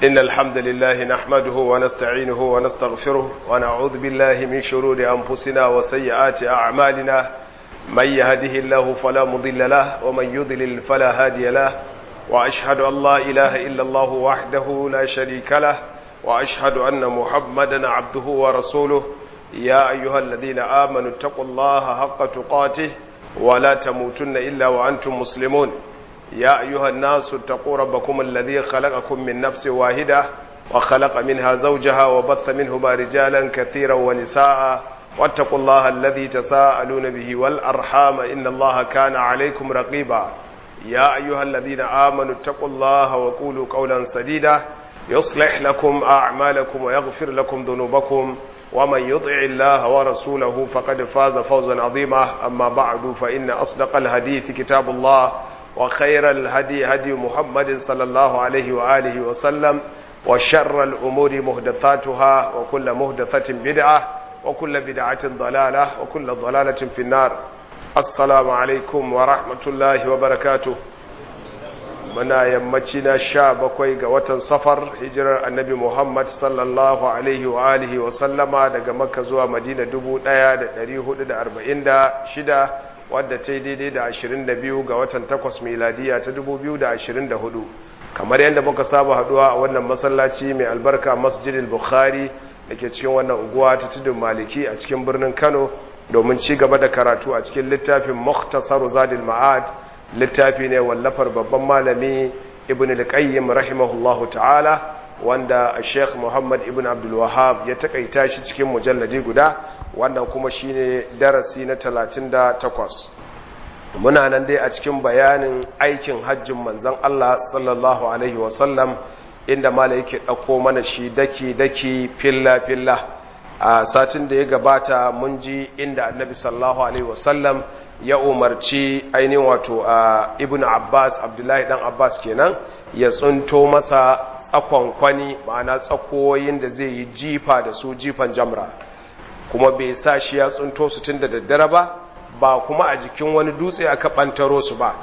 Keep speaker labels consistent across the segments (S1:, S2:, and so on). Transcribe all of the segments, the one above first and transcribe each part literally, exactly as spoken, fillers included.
S1: إن الحمد لله نحمده ونستعينه ونستغفره ونعوذ بالله من شرور أنفسنا وسيئات أعمالنا من يهده الله فلا مضل له ومن يضلل فلا هادي له وأشهد أن لا إله إلا الله وحده لا شريك له وأشهد أن محمدا عبده ورسوله يا أيها الذين آمنوا اتقوا الله حق تقاته ولا تموتن إلا وأنتم مسلمون يا أيها الناس اتقوا ربكم الذي خلقكم من نفس واحدة وخلق منها زوجها وبث منهما رجالا كثيرا ونساء واتقوا الله الذي تساءلون به والأرحام إن الله كان عليكم رقيبا يا أيها الذين آمنوا اتقوا الله وقولوا قولا سديدا يصلح لكم أعمالكم ويغفر لكم ذنوبكم ومن يطع الله ورسوله فقد فاز فوزا عظيما أما بعد فإن أصدق الحديث كتاب الله وخير الهدي هدي محمد صلى الله عليه وآله وسلم وشر الأمور مهدثاتها وكل مهدثة بدعة وكل بدعة ضلالة وكل ضلالة في النار. السلام عليكم ورحمة الله وبركاته. muna yammaci na sha bakwai ga watan safar hijirar annabi Muhammad sallallahu alaihi wa alihi wa sallama daga Makka zuwa Madina dubu ɗaya da ɗari hudu da arba'in da shida wadda ta yi daidai da ashirin da biyu ga watan takwas miladiya ta dubu biyu da ashirin da hudu. Kamar yadda muka saba haduwa a wannan masallaci mai albarka Masjidil Bukhari da ke cikin wannan unguwa ta tudun Maliki a cikin birnin Kano domin ci gaba da karatu a cikin littafin Mukhtasar Zadil Ma'ad, littafi ne wallafar babban malami Ibn al-Qayyim rahimahullahu ta'ala wanda Sheikh Muhammad Ibn Abdul Wahhab ya takaita shi cikin mujalladi guda, wannan kuma shine darasi na talatin da takwas. Muna nan dai a cikin bayanin aikin hajjin manzon Allah sallallahu alaihi wasallam inda malai yake dauko mana shi daki daki filla filla. A satin da ya gabata mun ji inda Annabi sallallahu alaihi wasallam ya umarci ainihin wato a Ibn Abbas, Abdullahi dan Abbas kenan, ya tsunto masa tsakon kwani, ma'ana tsakoyin da zai yi jifa da su jifan jamra, kuma bai sa shi ya tsunto su tun da daddare ba, ba kuma a jikin wani dutse aka bantaro su ba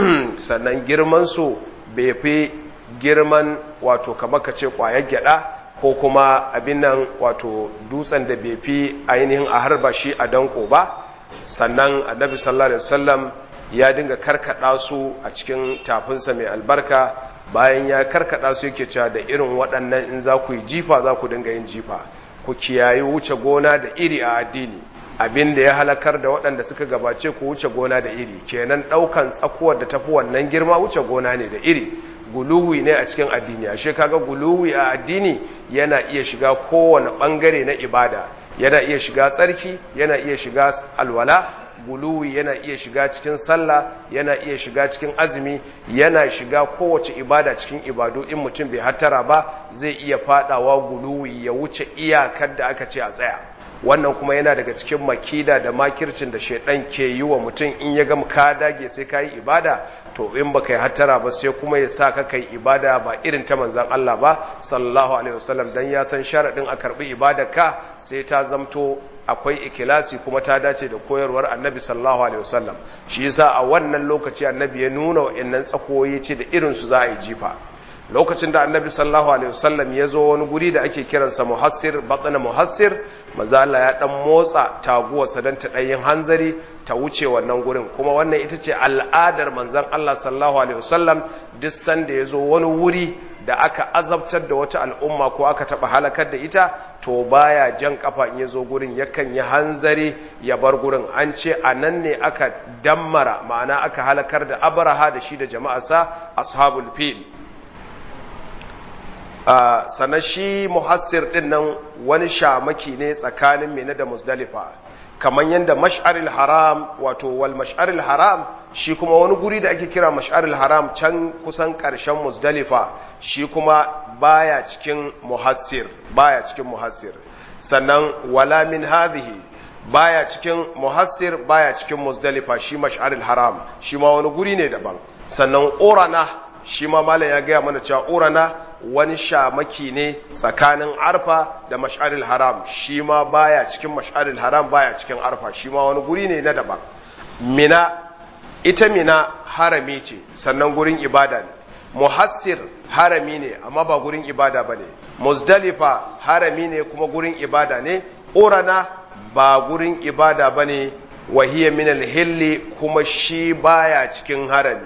S1: sannan girman su bai fi girman wato kamar ka ce kwayar gyada ko kuma abin nan wato dutsen da bai fi ainihin a harba shi a danko ba. Sannan annabi sallallahu alaihi wasallam ya dinga karkada su a cikin tafinsa mai albarka, bayan ya karkada su yake cewa da irin waɗannan in za ku yi jifa za ku dinga yin jifa, ku kiyayi wuce gona da iri a addini, abin da ya halakar da waɗanda suka gabace ku wuce gona da iri, kenan ɗaukan tsakuwar da tafi wannan girma wuce gona ne da iri, guluwi ne a cikin addini. Ashe kaga guluwi a addini yana iya shiga kowane ɓangare na ibada, yana iya shiga tsarki, yana iya shiga alwala, guluwi yana iya shiga cikin sallah, yana iya shiga cikin azumi, yana shiga kowace ibada cikin ibadu. In mutum bai hattara ba zai iya fadawa guluwi ya wuce iyakar da aka ce a tsaya. Wannan kuma yana daga cikin makida da makircin da shaidan ke yi wa mutum in ya ga ka dage sai ka yi ibada, to in baka yi hattara ba sai kuma ya sa ka kai ibada ba irin ta manzan Allah ba sallallahu alaihi wasallam, dan ya san sharadin a karbi ibadar ka sai ta zamto akwai ikilasi kuma ta dace da koyarwar annabi sallallahu alaihi wasallam. Shi yasa a wannan lokaci annabi ya nuna wa'annan tsakoyi ce da irin su za a yi jifa. Lokacin da annabi sallallahu alaihi wasallam ya zo wani guri da ake kiransa muhassir, batna muhassir, manzo Allah ya dan motsa taguwarsa dan ta ɗayin hanzari ta wuce wannan gurin, kuma wannan ita ce al'adar manzon Allah sallallahu alaihi wasallam. Duk sanda ya zo wani wuri da aka azabtar da wata al'umma ko aka taba halakar da ita, to baya jan kafa in ya zo gurin, yakan yi hanzari ya bar gurin. An ce a nan ne aka dammara, ma'ana aka halakar da Abraha da shi da jama'arsa ashabul fil. Uh, sannan shi muhassir din nan wani shamaki ne tsakanin Mina da Muzdalifa, kamar yadda mash'aril haram wato wal mash'aril haram shi kuma wani guri da ake kira mash'aril haram can kusan ƙarshen Muzdalifa, shi kuma baya cikin muhassir, baya cikin muhassir. Sannan wala min hadhihi baya cikin muhassir, baya cikin Muzdalifa, shi mash'aril haram shi ma wani guri ne daban. Sannan urana shi ma malam ya gaya mana cewa urana wani shamaki ne tsakanin arfa da mash'aril haram, shi ma baya cikin mash'aril haram, baya cikin arfa, shi ma wani guri ne na daban. Mina, ita Mina harami ce sannan gurin ibada ne, muhassir harami ne amma ba gurin ibada bane, muzdalifa harami ne kuma gurin ibada ne, urana ba gurin ibada bane, wa hiya min al-hilli kuma shi baya cikin harami,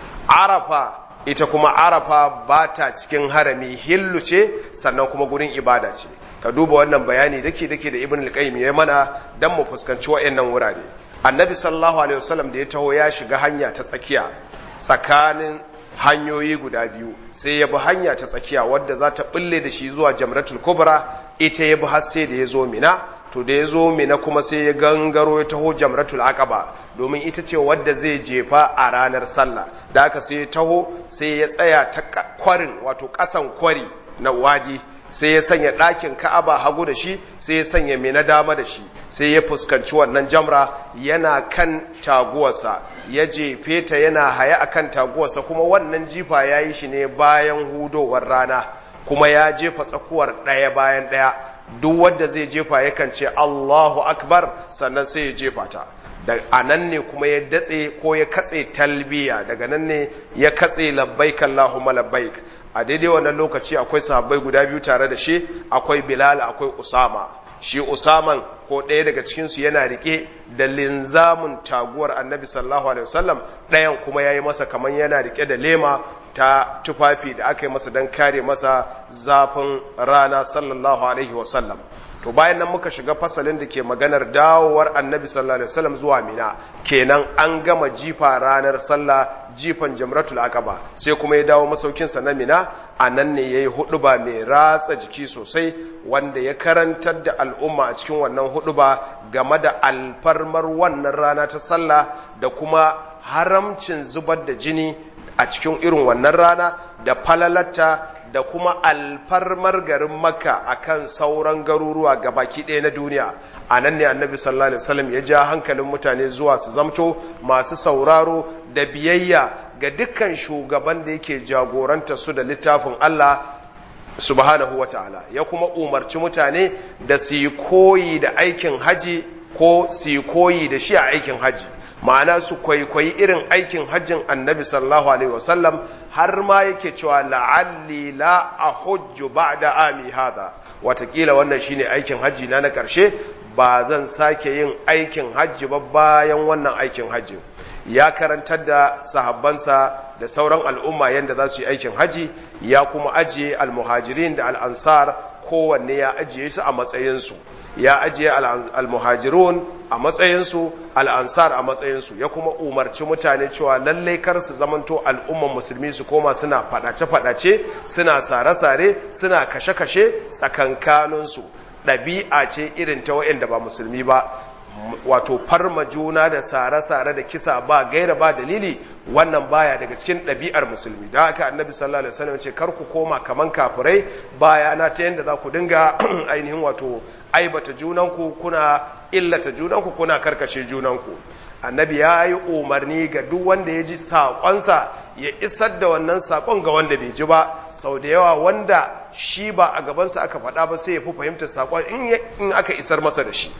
S1: arafa ita kuma arafa ba ta cikin harami, hillu ce sannan kuma gurin ibada ce. Ka duba wannan bayani dake dake da ibn al-qayyim ya mana dan mu fuskanci wayannan wurare. Annabi sallallahu alaihi wasallam da ya taho ya shiga hanya ta tsakiya tsakanin hanyoyi guda biyu, sai ya bi hanya ta tsakiya wadda za ta bulle da shi zuwa Jamratul Kubra, ita ya bi har sai da ya zo Mina. To da ya zo Mina kuma sai ya gangaro ya taho Jamratul Aqaba, domin ita ce wadda zai jefa a ranar sallah. Da haka sai ya taho sai ya tsaya ta kwarin, wato ƙasan kwari na wadi, sai ya sanya ɗakin Ka'aba hagu da shi, sai ya sanya Mina dama da shi, sai ya fuskanci wannan jamra yana kan taguwarsa, ya jefe ta yana haya akan taguwarsa, kuma wannan jifa ya yi shi ne bayan hudowar rana, kuma ya jefa tsakuwar ɗaya bayan ɗaya. Duk wanda zai jefa yakan ce Allahu Akbar sannan sai ya jefa ta. Da anan ne kuma ya datse ko ya katse talbiya, daga nan ne ya katse labbaik Allahumma labbaik. A daidai wannan lokaci akwai sahabbai guda biyu tare da shi, akwai Bilal akwai Usama. Shi Usaman ko ɗaya daga cikinsu yana rike da linzamin taguwar Annabi sallallahu alaihi wasallam, ɗayan kuma yayi masa kaman yana rike da lema ta tufafi da aka yi masa don kare masa zafin rana sallallahu alaihi wasallam. To bayan nan muka shiga fasalin da ke maganar dawowar Annabi sallallahu alaihi wasallam zuwa Mina, kenan an gama jifa ranar sallah, jifan Jamratul Aqaba, sai kuma ya dawo masaukin sa na Mina. Anan ne yayi huduba mai ratsa jiki sosai, wanda ya karantar da al'umma a cikin wannan huduba game da alfarmar wannan rana ta sallah da kuma haramcin zubar da jini a cikin irin wannan rana, da falalata da kuma alfarmar garin Makka akan sauran garuruwa gabaki ɗaya na duniya. A nan ne Annabi sallallahu alaihi wasallam ya ja hankalin mutane zuwa su zamto masu sauraro da biyayya ga dukkan shugaban da yake jagoranta su da littafin Allah subhanahu wataala, ya kuma umarci mutane da su yi koyi da aikin haji ko su yi koyi da shi a aikin haji, ma'ana su kwaikwayi irin aikin hajjin Annabi sallallahu alaihi wasallam, har ma yake cewa la'alli la ahujju ba'da ami hada, watakila wannan shine aikin hajji na na karshe, ba zan sake yin aikin hajji ba bayan wannan aikin hajji. Ya karantar da sahabbansa da sauran al'umma yadda za su yi aikin hajji, ya kuma ajiye al-muhajirin da al-ansar kowanne ya ajiye su a matsayinsu, ya ajiye al-muhajirun a matsayinsu, al-ansar a matsayinsu, ya kuma umarci mutane cewa lallai kar su zamanto al'umman musulmi su koma suna fadace-fadace, suna sare-sare, suna kashe-kashe tsakankaninsu. Ɗabi'a ce irin ta wa'anda ba musulmi ba, wato farma juna da sare-sare da kisa ba gaira ba dalili, wannan baya daga cikin ɗabi'ar musulmi. Da haka Annabi sallallahu alaihi wasallam ce kar ku koma kaman kafirai bayana ta yanda za ku dinga ainihin wato aibata junanku, kuna illata junanku, kuna karkashe junanku. Annabi ya yi umarni ga duk wanda ya ji saƙonsa ya isar da wannan saƙon ga wanda bai ji ba. Sau da yawa wanda shi ba a gabansa aka faɗa ba sai ya fi fahimtar saƙon in aka isar masa da shi.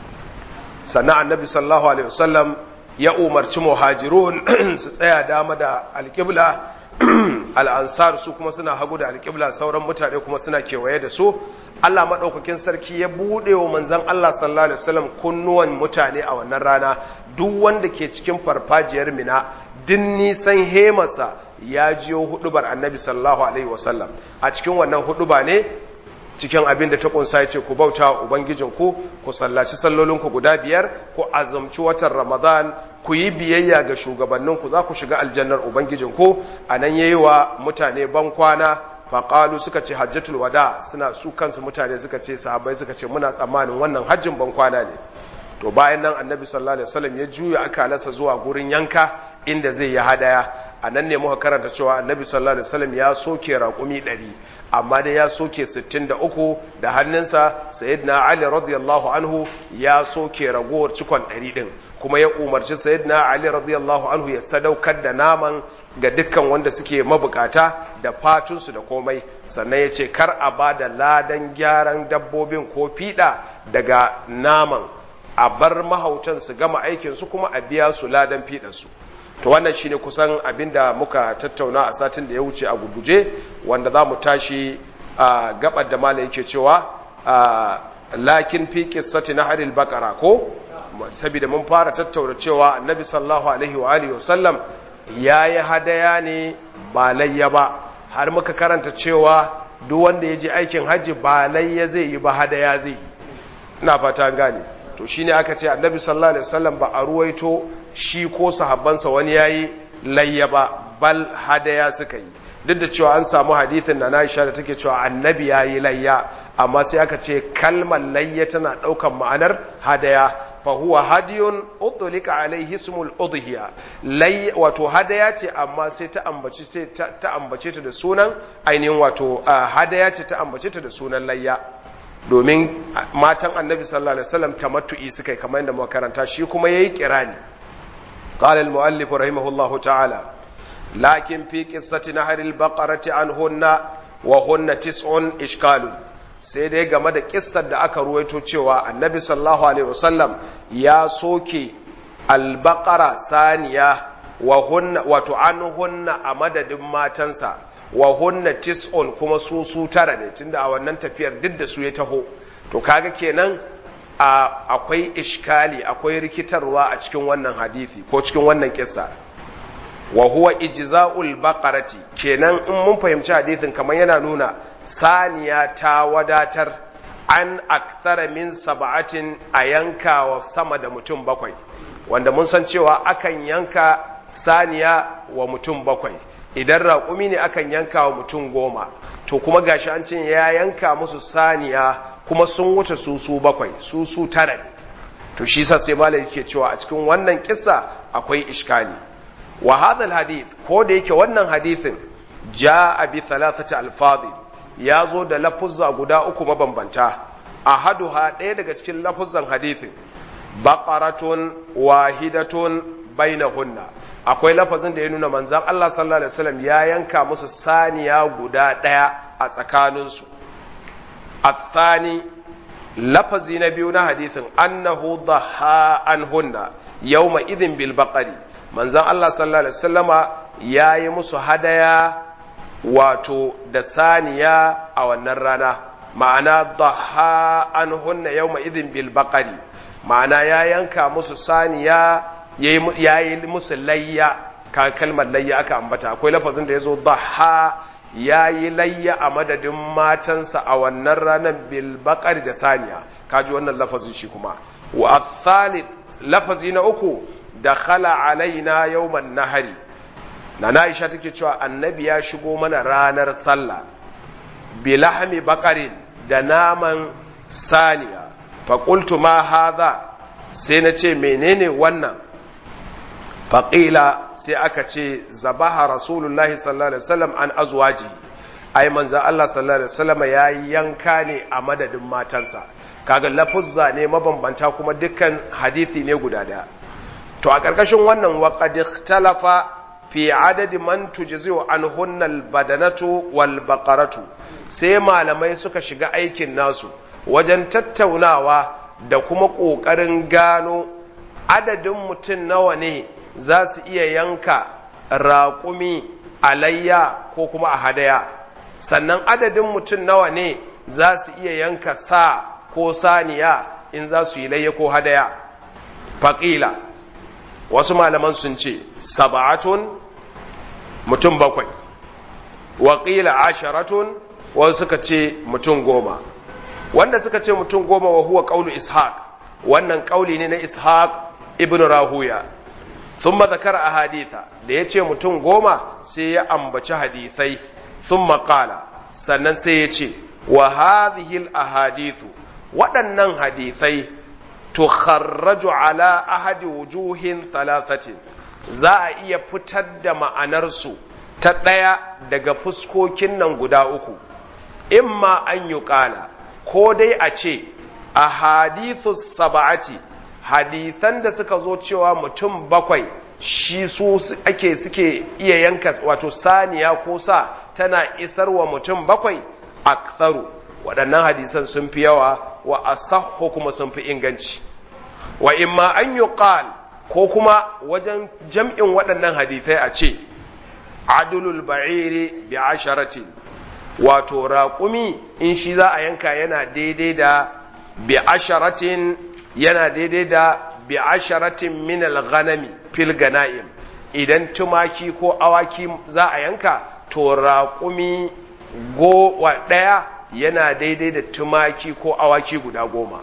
S1: Sannan Annabi sallallahu alaihi wasallam ya umarci muhajirun su tsaya dama da alƙibla, al'ansar su kuma suna hagu da alƙibla, sauran mutane kuma suna kewaye da su. Allah maɗaukakin sarki ya buɗe wa manzan Allah sallallahu alaihi wasallam kunnuwan mutane a wannan rana. Duk wanda ke cikin farfajiyar Mina, din nisan hemarsa ya jiyo hudubar Annabi sallallahu alaihi wasallam. A cikin wannan huduba ne, cikin abin da ta kunsa ya ce ku bauta wa Ubangijinku, ku sallaci sallolinku guda biyar, ku azumci watan Ramadan, ku yi biyayya ga shugabanninku, za ku shiga aljannar Ubangijinku. A nan ya yi wa mutane ban kwana, faƙalu suka ce hajjatul wada, suna su kansu mutane suka ce, sahabbai suka ce muna tsammanin wannan hajjin ban kwana ne. To bayan nan Annabi sallallahu alaihi wasallam ya juya akalarsa zuwa gurin yanka inda zai yi hadaya. A nan ne muka karanta cewa Annabi sallallahu alaihi wasallam ya soke raƙumi ɗari, amma dai ya soke sittin da uku da hannunsa. Sayyidina Ali radiyallahu anhu ya soke ragowar cikon ɗari ɗin, kuma ya umarci Sayyidina Ali radiyallahu anhu ya sadaukar da naman ga dukkan wanda suke mabukata da fatunsu da komai. Sannan ya ce kar a ba da ladan gyaran dabbobin ko fiɗa daga naman, a bar mahautan su gama aikinsu kuma a biya su ladan fiɗansu. to wannan shine kusan abinda muka tattauna a satin da ya wuce a gurguje, wanda za mu tashi a gabar da malai yake cewa lakin fi qissati nahril baqara ko saboda mun fara tattauna cewa annabi sallallahu alaihi wa alihi wasallam yayi hadaya ne ba layya ba, har muka karanta cewa duk wanda ya je aikin haji ba layya zai yi ba hadaya zai yi. ina fata gane. to shine aka ce annabi sallallahu alaihi wasallam ba a ruwaito shi ko sahabbansa wani yayi layya ba, bal hadaya suka yi. duk da cewa an samu hadithin na Aisha da take cewa annabi yayi layya, amma sai aka ce kalmar layya tana daukan ma'anar hadaya, fa huwa hadiyun udlika alaihi ismul udhiya. lay wato hadaya ce amma sai ta ambaci sai ta ambace ta da sunan ainihin wato hadaya ce ta ambace ta da sunan layya, domin matan annabi sallallahu alaihi wasallam tamattu'i suka yi kamar yadda muka karanta, shi kuma yayi kirani. qala al muallif rahimahullahu ta'ala lakin fi qissati nahril baqarati anhunna wa hunna tis'un ishkalun. sai dai game da kissar da aka ruwaito cewa annabi sallallahu alaihi wasallam ya soke al-baqara saniya wa hunna wato anhunna a madadin matansa, wa hunna tis'un kuma su su tara ne, tunda a wannan tafiyar duk da su ya taho. to kaga kenan akwai ishkali, akwai rikitarwa a cikin wannan hadisi ko cikin wannan kissa. wa huwa ijza'ul baqarati, kenan in mun fahimci hadisin kamar yana nuna saniya ta wadatar an akthara min sab'atin a yanka wa sama da mutum bakwai, wanda mun san cewa akan yanka saniya wa mutum bakwai, idan raƙumi ne akan yanka wa mutum goma. to kuma gashi an ce ya yanka musu saniya kuma sun wuce su su bakwai, su su tara ne. to shi sa sai malai yake cewa a cikin wannan kissa akwai iskali. wa hadha alhadith, ko da yake wannan hadithin jaa bi thalathati alfadhi, ya zo da lafuzza guda uku mabambanta. ahaduha, ɗaya daga cikin lafuzzan hadithin, baqaratun wahidatun bainahunna, akwai lafazin da ya nuna manzon Allah sallallahu alaihi wasallam ya yanka musu saniya guda ɗaya a tsakaninsu. athani, lafazi na biyu na hadithin, annahu dhaha anhunna yawma idhin bil baqari, manzan Allah sallallahu Alaihi wasallama ya yi musu hadaya wato da saniya a wannan rana, ma'ana dhaha an hunna yau ma'izin bilbaƙari, ma'ana ya yanka musu saniya ya yi musu layya, ka kalmar layya aka ambata. akwai lafazin da ya zo dhaha, ya yi layya a madadin matansa a wannan ranar bilbaƙari da saniya, kaji wannan lafazin shi kuma. wa athalith, lafazi na uku, dakhala alaina yawman nahari, na Aisha take cewa annabi ya shigo mana ranar sallah bilahmi baqarin, da naman saniya. fa qultu ma hadha, sai na ce menene wannan? fa qila, sai aka ce zabaha rasulullahi sallallahu alaihi wasallam an azwaji, ai manzo Allah sallallahu alaihi wasallam yayi yanka ne a madadin matansa. kaga lafuzza ne mabambanta kuma dukkan hadisi ne guda daya. to a ƙarƙashin wannan waƙad ikhtalafa fi adadi man tujzi'u anhunna albadanatu wal baqaratu, sai malamai suka shiga aikin nasu wajen tattaunawa da kuma ƙoƙarin gano adadin mutum nawa ne za su iya yanka raƙumi alayya ko kuma a hadaya, sannan adadin mutum nawa ne za su iya yanka sa ko saniya in za su yi layya ko hadaya. faƙila, wasu malaman sun ce saba'atun, mutum bakwai, waƙila asharatun, wasu suka ce mutum goma. wanda suka ce mutum goma wa huwa ƙaunu ishaq, wannan ƙauli ne na ishaq ibn rahuya. sun zakara a haditha, da ya ce mutum goma sai ya ambaci hadithai, sun maƙala, sannan sai ya ce wa hadhil ahadithu, waɗannan hadithai tukharraju ala ahadi wujuhin thalathatin, za a iya fitar da ma'anarsu ta ɗaya daga fuskokin nan guda uku. imma an yi ƙala, ko dai a ce a hadithus saba'ati, hadithan da suka zo cewa mutum bakwai shi su ake suke iya yanka wato saniya ko sa tana isar wa mutum bakwai, aktharu, waɗannan hadisan sun fi yawa, wa asahhu kuma sun fi inganci. wa imma an yi ƙal, ko kuma wajen jam'in waɗannan hadithai a ce adulul ba'iri bi asharatin, wato raƙumi in shi za a yanka yana daidai da bi asharatin yana daidai da bi asharatin min al-ghanami fil ganaim. Idan tumaki ko awaki za a yanka to raƙumi gowa ɗaya yana daidai da tumaki ko awaki guda goma.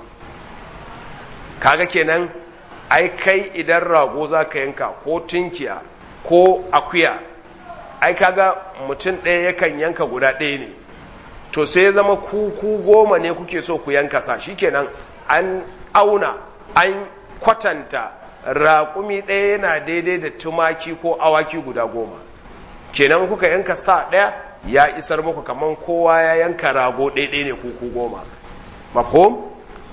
S1: Kaga kenan ai kai idan rago za ka yanka ko tunkiya ko akuya, ai kaga mutum ɗaya yakan yanka guda ɗaya ne, to sai ya zama ku ku goma ne kuke so ku yanka sa, shikenan an auna an kwatanta raƙumi ɗaya yana daidai da tumaki ko awaki guda goma, kenan kuka yanka sa ɗaya ya isar muku kaman kowa ya yanka rago ɗaya ne ku ku goma. Mafhum?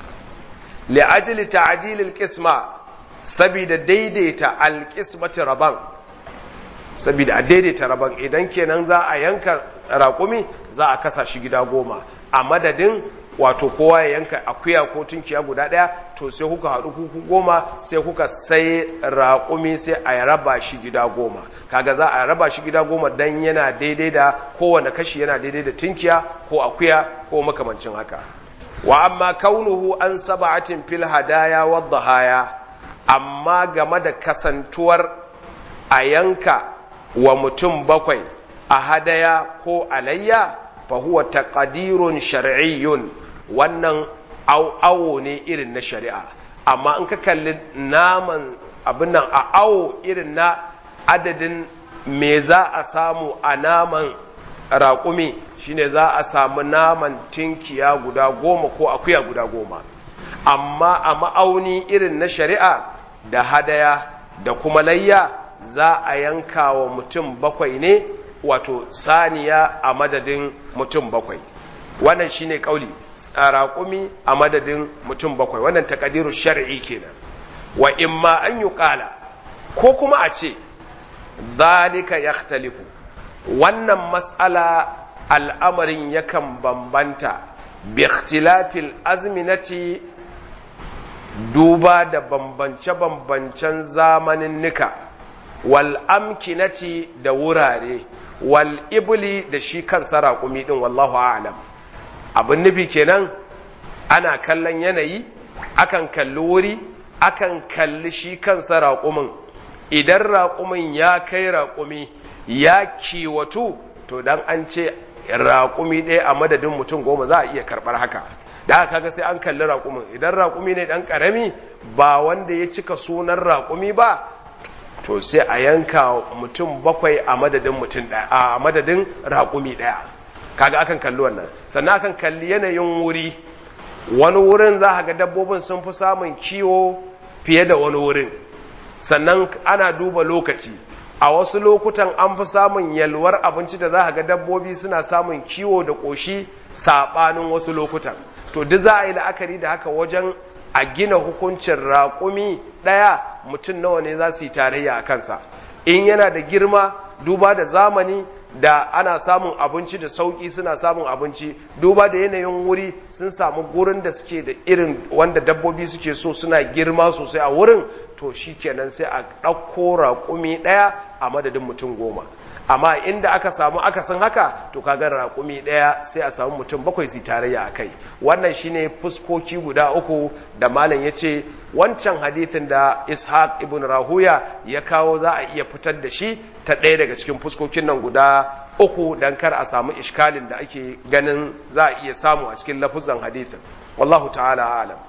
S1: li'ajli ta'dil al-qisma, sabida daidaita al-qismati raban, sabida a daidaita raban. Idan kenan za a yanka raƙumi za a kasa shi gida goma, a madadin wato kowa ya yanka akuya ko tunkiya guda ɗaya, to sai kuka haɗu kuku goma sai kuka sai raƙumi sai a raba shi gida goma. Kaga za a raba shi gida goma dan yana daidai da kowane kashi yana daidai da tunkiya ko akuya ko makamancin haka. Wa amma kaunuhu an sab'atin fil hadaya wad dhahaya, amma game da kasantuwar a yanka wa mutum bakwai a hadaya ko alayya, fa huwa taqdirun shar'iyyun, wannan awo ne irin na shari'a. Amma in ka kalli naman abin nan a awo irin na adadin me za a samu a naman raƙumi, shine za a samu naman tinkiya guda goma ko akuya guda goma. Amma a ma'auni irin na shari'a da hadaya da kuma layya za a yanka wa mutum bakwai ne, wato saniya a madadin mutum bakwai. Wannan shine kauli, raƙumi a madadin mutum bakwai, wannan takadiru shar'i kenan. Wa imma an yuqala, ko kuma a ce zalika yakhtalifu, wannan mas'ala al'amarin yakan bambanta bi ikhtilafil azminati, duba da bambance-bambancen zamanin nika, wal amkinati da wurare, wal ibli da shi kansa raƙumi ɗin, wallahu a'lam. Abin nufi kenan ana kallon yanayi, akan kalli wuri, akan kalli shi kansa raƙumin. Idan raƙumin ya kai raƙumi ya kiwatu, to dan an ce raƙumi ɗaya a madadin mutum goma za a iya karɓar haka. Da haka kaga sai an kalli raƙumin. Idan raƙumi ne ɗan ƙarami ba wanda ya cika sunan raƙumi ba, to sai a yanka mutum bakwai a madadin mutum ɗaya, a madadin raƙumi ɗaya. Kaga akan kalli wannan. Sannan akan kalli yanayin wuri. Wani wurin za ga dabbobin sun fi samun kiwo fiye da wani wurin. Sannan ana duba lokaci. A wasu lokutan an fi samun yalwar abinci da za ga dabbobi suna samun kiwo da ƙoshi saɓanin wasu lokutan. To duk za a yi la'akari da haka wajen a gina hukuncin raƙumi ɗaya mutum nawa ne za su yi tarayya a kansa. In yana da girma, duba da zamani da ana samun abinci da sauƙi suna samun abinci, duba da yanayin wuri sun samu gurin da suke da irin wanda dabbobi suke so suna girma sosai a wurin, to shi kenan sai a ɗauko raƙumi ɗaya a madadin mutum goma. Amma inda aka samu akasin haka, to kaga raƙumi ɗaya sai a samu mutum bakwai su tarayya a kai. Wannan shine fuskoki guda uku da malam ya ce wancan hadithin da Ishaq ibn Rahuya ya kawo za a iya fitar da shi ta ɗaya daga cikin fuskokin nan guda uku don kar a samu ishkalin da ake ganin za a iya samu a cikin lafuzan hadithin. Wallahu ta'ala alam.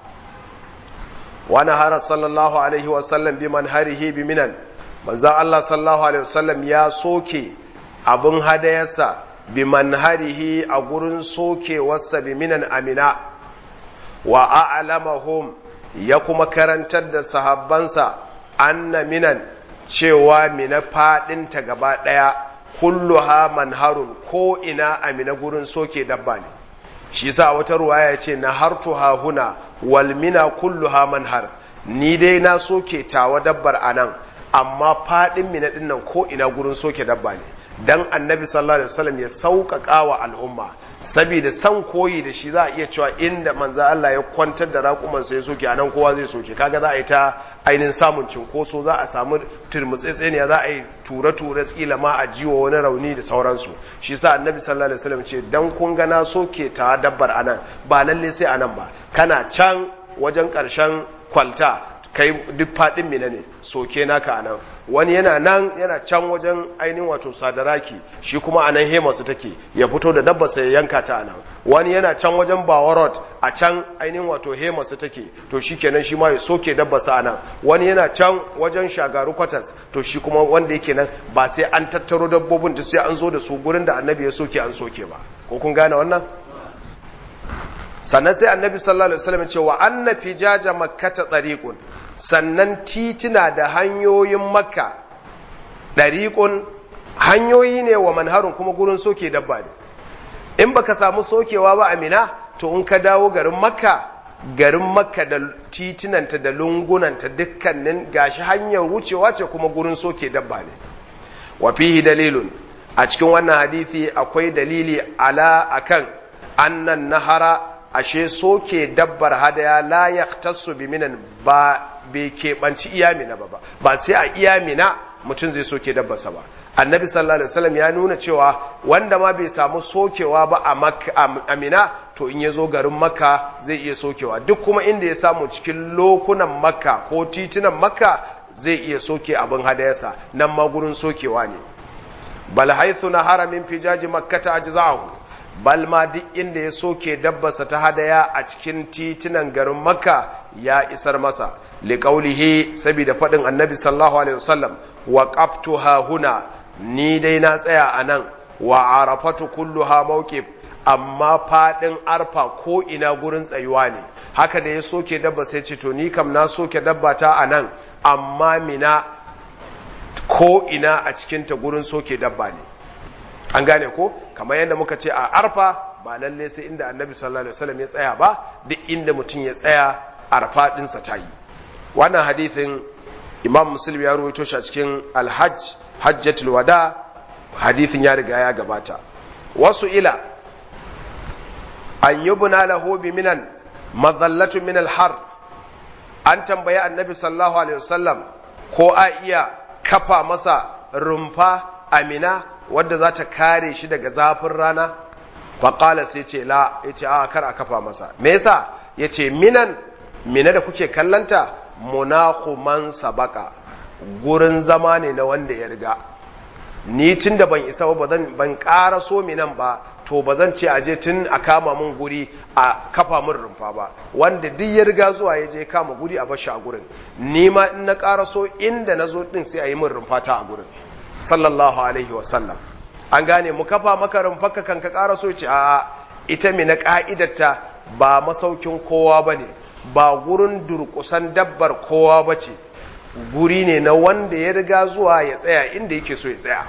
S1: Wa nahara sallallahu alaihi wa sallam bi manharihi bi minan. Manzon Allah sallallahu alaihi wasallam ya soke abin hadayarsa bi manharihi a gurin sokewarsa bi minan amina, wa a'lamahum ya kuma karantar da sahabbansa anna minan cewa mina fadinta gaba daya kulluha manharun, ko ina amina gurin soke dabba ne. Shi yasa wata ruwaya ce nahartuha huna wal mina kulluha manhar, ni dai na soke tawa dabbar anan, amma fadin mina din nan ko ina gurin soke dabba ne, dan annabi sallallahu alaihi wasallam ya sauƙaƙa wa al'umma. saboda san koyi da shi za a iya cewa inda manzo Allah ya kwantar da raƙuman sai ya soke anan kowa zai soke kaga za a yi ta ainihin samun cinkoso za a samu turmutsetseniya za a yi ture-ture tsila ma a jiwo wani rauni da sauransu shi sa annabi sallallahu alaihi wasallam ce dan kun ga na soke ta dabbar anan ba lalle sai anan ba kana can wajen ƙarshen kwalta kai duk faɗin mina ne soke naka anan wani yana nan yana can wajen ainihin wato sadaraki shi kuma anan hemarsu take ya fito da dabba sai yanka ta anan wani yana can wajen bawarot a can ainihin wato hemarsu take to shi kenan shi ma ya soke dabba sa anan wani yana can wajen shagaru kwatas to shi kuma wanda yake nan ba sai an tattaro dabbobin da sai an zo da su gurin da annabi ya soke an soke ba ko kun gane wannan sannan sai annabi sallallahu alaihi wasallam ya ce wa anna fijaja makkata tariqun sannan titina da hanyoyin makka ɗariƙun hanyoyi ne wa manharun kuma gurin soke dabba ne in baka samu sokewa ba amina to in ka dawo garin makka garin makka da titinanta da lungunanta dukkanin gashi hanyar wucewa ce kuma gurin soke dabba ne wa fihi dalilun a cikin wannan hadisi akwai dalili ala akan annan nahara ashe soke dabbar hadaya la yahtassu bi minan ba bai keɓanci iyamina ba ba ba sai a iyamina mutum zai soke dabbarsa ba annabi sallallahu alaihi wasallam ya nuna cewa wanda ma bai samu sokewa ba a amina to in ya zo garin makka zai iya sokewa duk kuma inda ya samu cikin lokunan makka ko titunan makka zai iya soke abin hadayarsa nan ma gurin sokewa ne bal haythu na haramin fijaji makkata ajza'ahu bal ma duk inda ya soke dabbarsa ta hadaya a cikin titunan garin makka ya isar masa liqaulihi saboda fadin annabi sallallahu alaihi wasallam waqaftuha huna ni dai na tsaya anan wa arafatu kulluha mawqif amma fadin arfa ko ina gurin tsayuwa ne haka da ya soke dabba sai ce to ni kam na soke dabba ta anan amma mina ko ina a cikin ta gurin soke dabba ne an gane ko kamar yadda muka ce a arfa ba lalle sai inda annabi sallallahu alaihi wasallam ya tsaya ba duk inda mutum ya tsaya arfa dinsa ta yi wannan hadithin imam muslim ya ruwaito shi a cikin alhajj hajjatul wada hadithin ya riga ya gabata wasu ila an yubna lahu bi minan madallatu min alhar an tambayi annabi sallallahu alaihi wasallam ko a iya kafa masa rumfa amina wadda za ta kare shi daga zafin rana faƙala sai ce la ya ce a kar a kafa masa me yasa ya ce minan mina da kuke kallanta munahu man sabaka gurin zama ne na wanda ya riga ni tun da ban isa ba ban ƙara so minan ba to ba zan ce aje tun a kama mun guri a kafa mun rumfa ba wanda duk ya riga zuwa ya je kama guri a bashi a gurin ni ma in na ƙara so inda na zo din sai a yi min rumfa ta a gurin sallallahu alaihi wasallam an gane mu kafa maka rumfarka kan ka ƙara so ce a ita mina ka'idarta ba masaukin kowa ba ne ba gurin durƙusan dabbar kowa ba ce guri ne na wanda ya riga zuwa ya tsaya inda yake so ya tsaya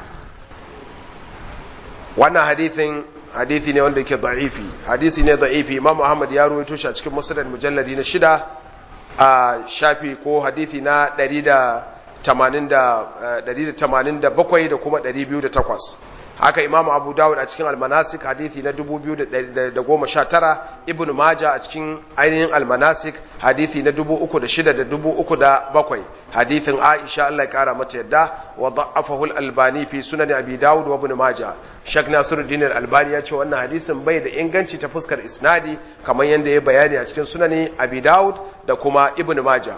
S1: wannan hadithin hadithi ne wanda yake da'ifi hadisi ne da'ifi imam Muhammad ya ruwaito shi a cikin musnad mujalladi na shida a shafi ko hadithi na ɗari da tamanin da bakwai da kuma ɗari biyu da takwas haka imam abu dawud a cikin almanasik hadithi na dubu biyu da goma sha tara ibn maja a cikin ainihin almanasik hadithi na dubu uku da shida da dubu uku da bakwai hadithin aisha Allah ya kara mata yadda wa da'afahu al-albani fi sunan abi dawud wa ibn maja shak nasiruddin al-albani ya ce wannan hadisin bai da inganci ta fuskar isnadi kamar yadda ya bayani a cikin sunan abi dawud da kuma ibn maja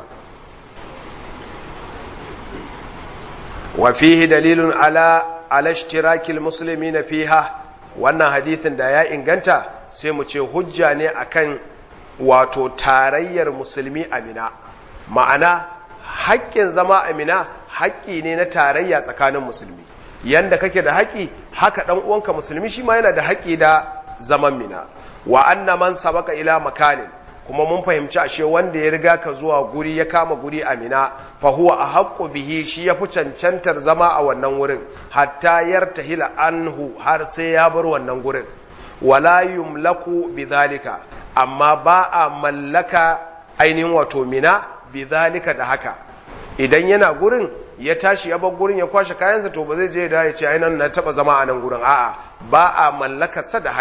S1: wa fihi dalilun ala ala ishtirakil muslimina fiha wannan hadithin da ya inganta sai mu ce hujja ne akan wato tarayyar musulmi amina ma'ana haƙƙin zama amina haƙƙi ne na tarayya tsakanin musulmi yanda kake da haƙƙi haka dan uwanka musulmi shi ma yana da haƙƙi da zaman mina wa anna man sabaka ila makanin kuma mun fahimci ashe wanda ya riga ka zuwa guri ya kama guri amina fa huwa ahaqqu bihi shi yafi cancantar zama a wannan wurin hatta yartahila anhu har sai ya bar wannan gurin wala yumlaku bidhalika amma ba a mallaka ainihin wato mina bidhalika da haka idan yana gurin ya tashi ya bar gurin ya kwashe kayansa to ba zai je da ya ce ai nan na taba zama a nan gurin a'a ba a mallaka sa da haka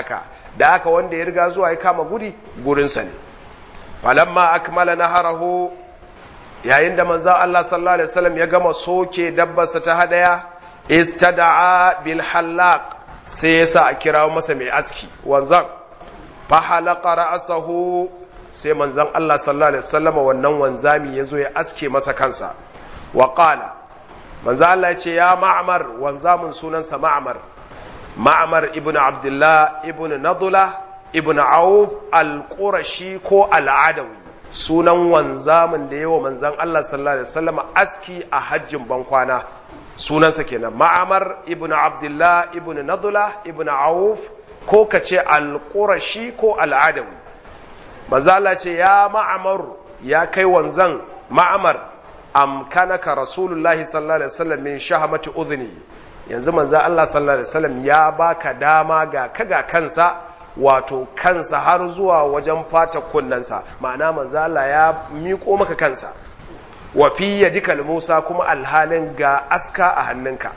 S1: da haka wanda ya riga zuwa ya kama guri gurinsa ne. falamma akmala naharahu, yayin da manzon Allah sallallahu alaihi wasallam ya gama soke dabbarsa ta hadaya, istada'a bil halaq, sai ya sa a kirawo masa mai aski wanzan. fa halaqa ra'sahu, sai manzon Allah sallallahu alaihi wasallam wannan wanzami yazo ya aske masa kansa. wa qala, manzon Allah ya ce ya Ma'mar, wanzamin sunansa Ma'mar, Ma'mar ibn Abdullah ibn Nadula ibn Auf al-Qurashi ko al-Adawi, sunan wanzamin da yawa manzon Allah sallallahu alaihi wasallam aski a hajjin bankwana, sunansa kenan Ma'mar ibn Abdullah ibn Nadula ibn Auf, ko kace al-Qurashi ko al-Adawi. manzo Allah ce ya Ma'mar, ya kai wanzan Ma'mar, amkanaka rasulullahi sallallahu alaihi wasallam min shahamati udhni, yanzu manzo Allah sallallahu alaihi wasallam ya baka dama ga kaga kansa, wato kansa har zuwa wajen fata kunnansa, ma'ana manzo Allah ya miko maka kansa. wa fi yadika Musa, kuma alhalin ga aska a hannunka.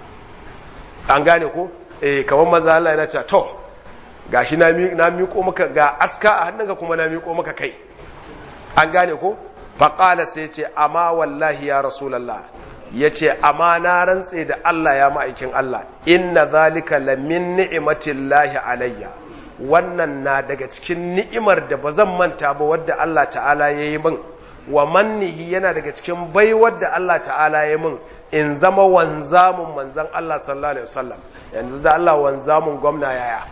S1: an gane ko eh kaman manzo Allah yana cewa to gashi na na miko maka ga aska a hannunka kuma na miko maka kai. an gane ko faqala sai ce amma wallahi ya rasulullah, yace amma na rantse da Allah ya ma'aikin Allah, inna zalika lamin ni'matillahi alayya, wannan na daga cikin ni'imar da bazan manta ba wadda Allah ta'ala yayi min, wa mannihi yana daga cikin baiwar da Allah ta'ala yayi min, in zama wanzamun manzon Allah sallallahu alaihi wasallam. yanzu da Allah wanzamun gwamna yaya,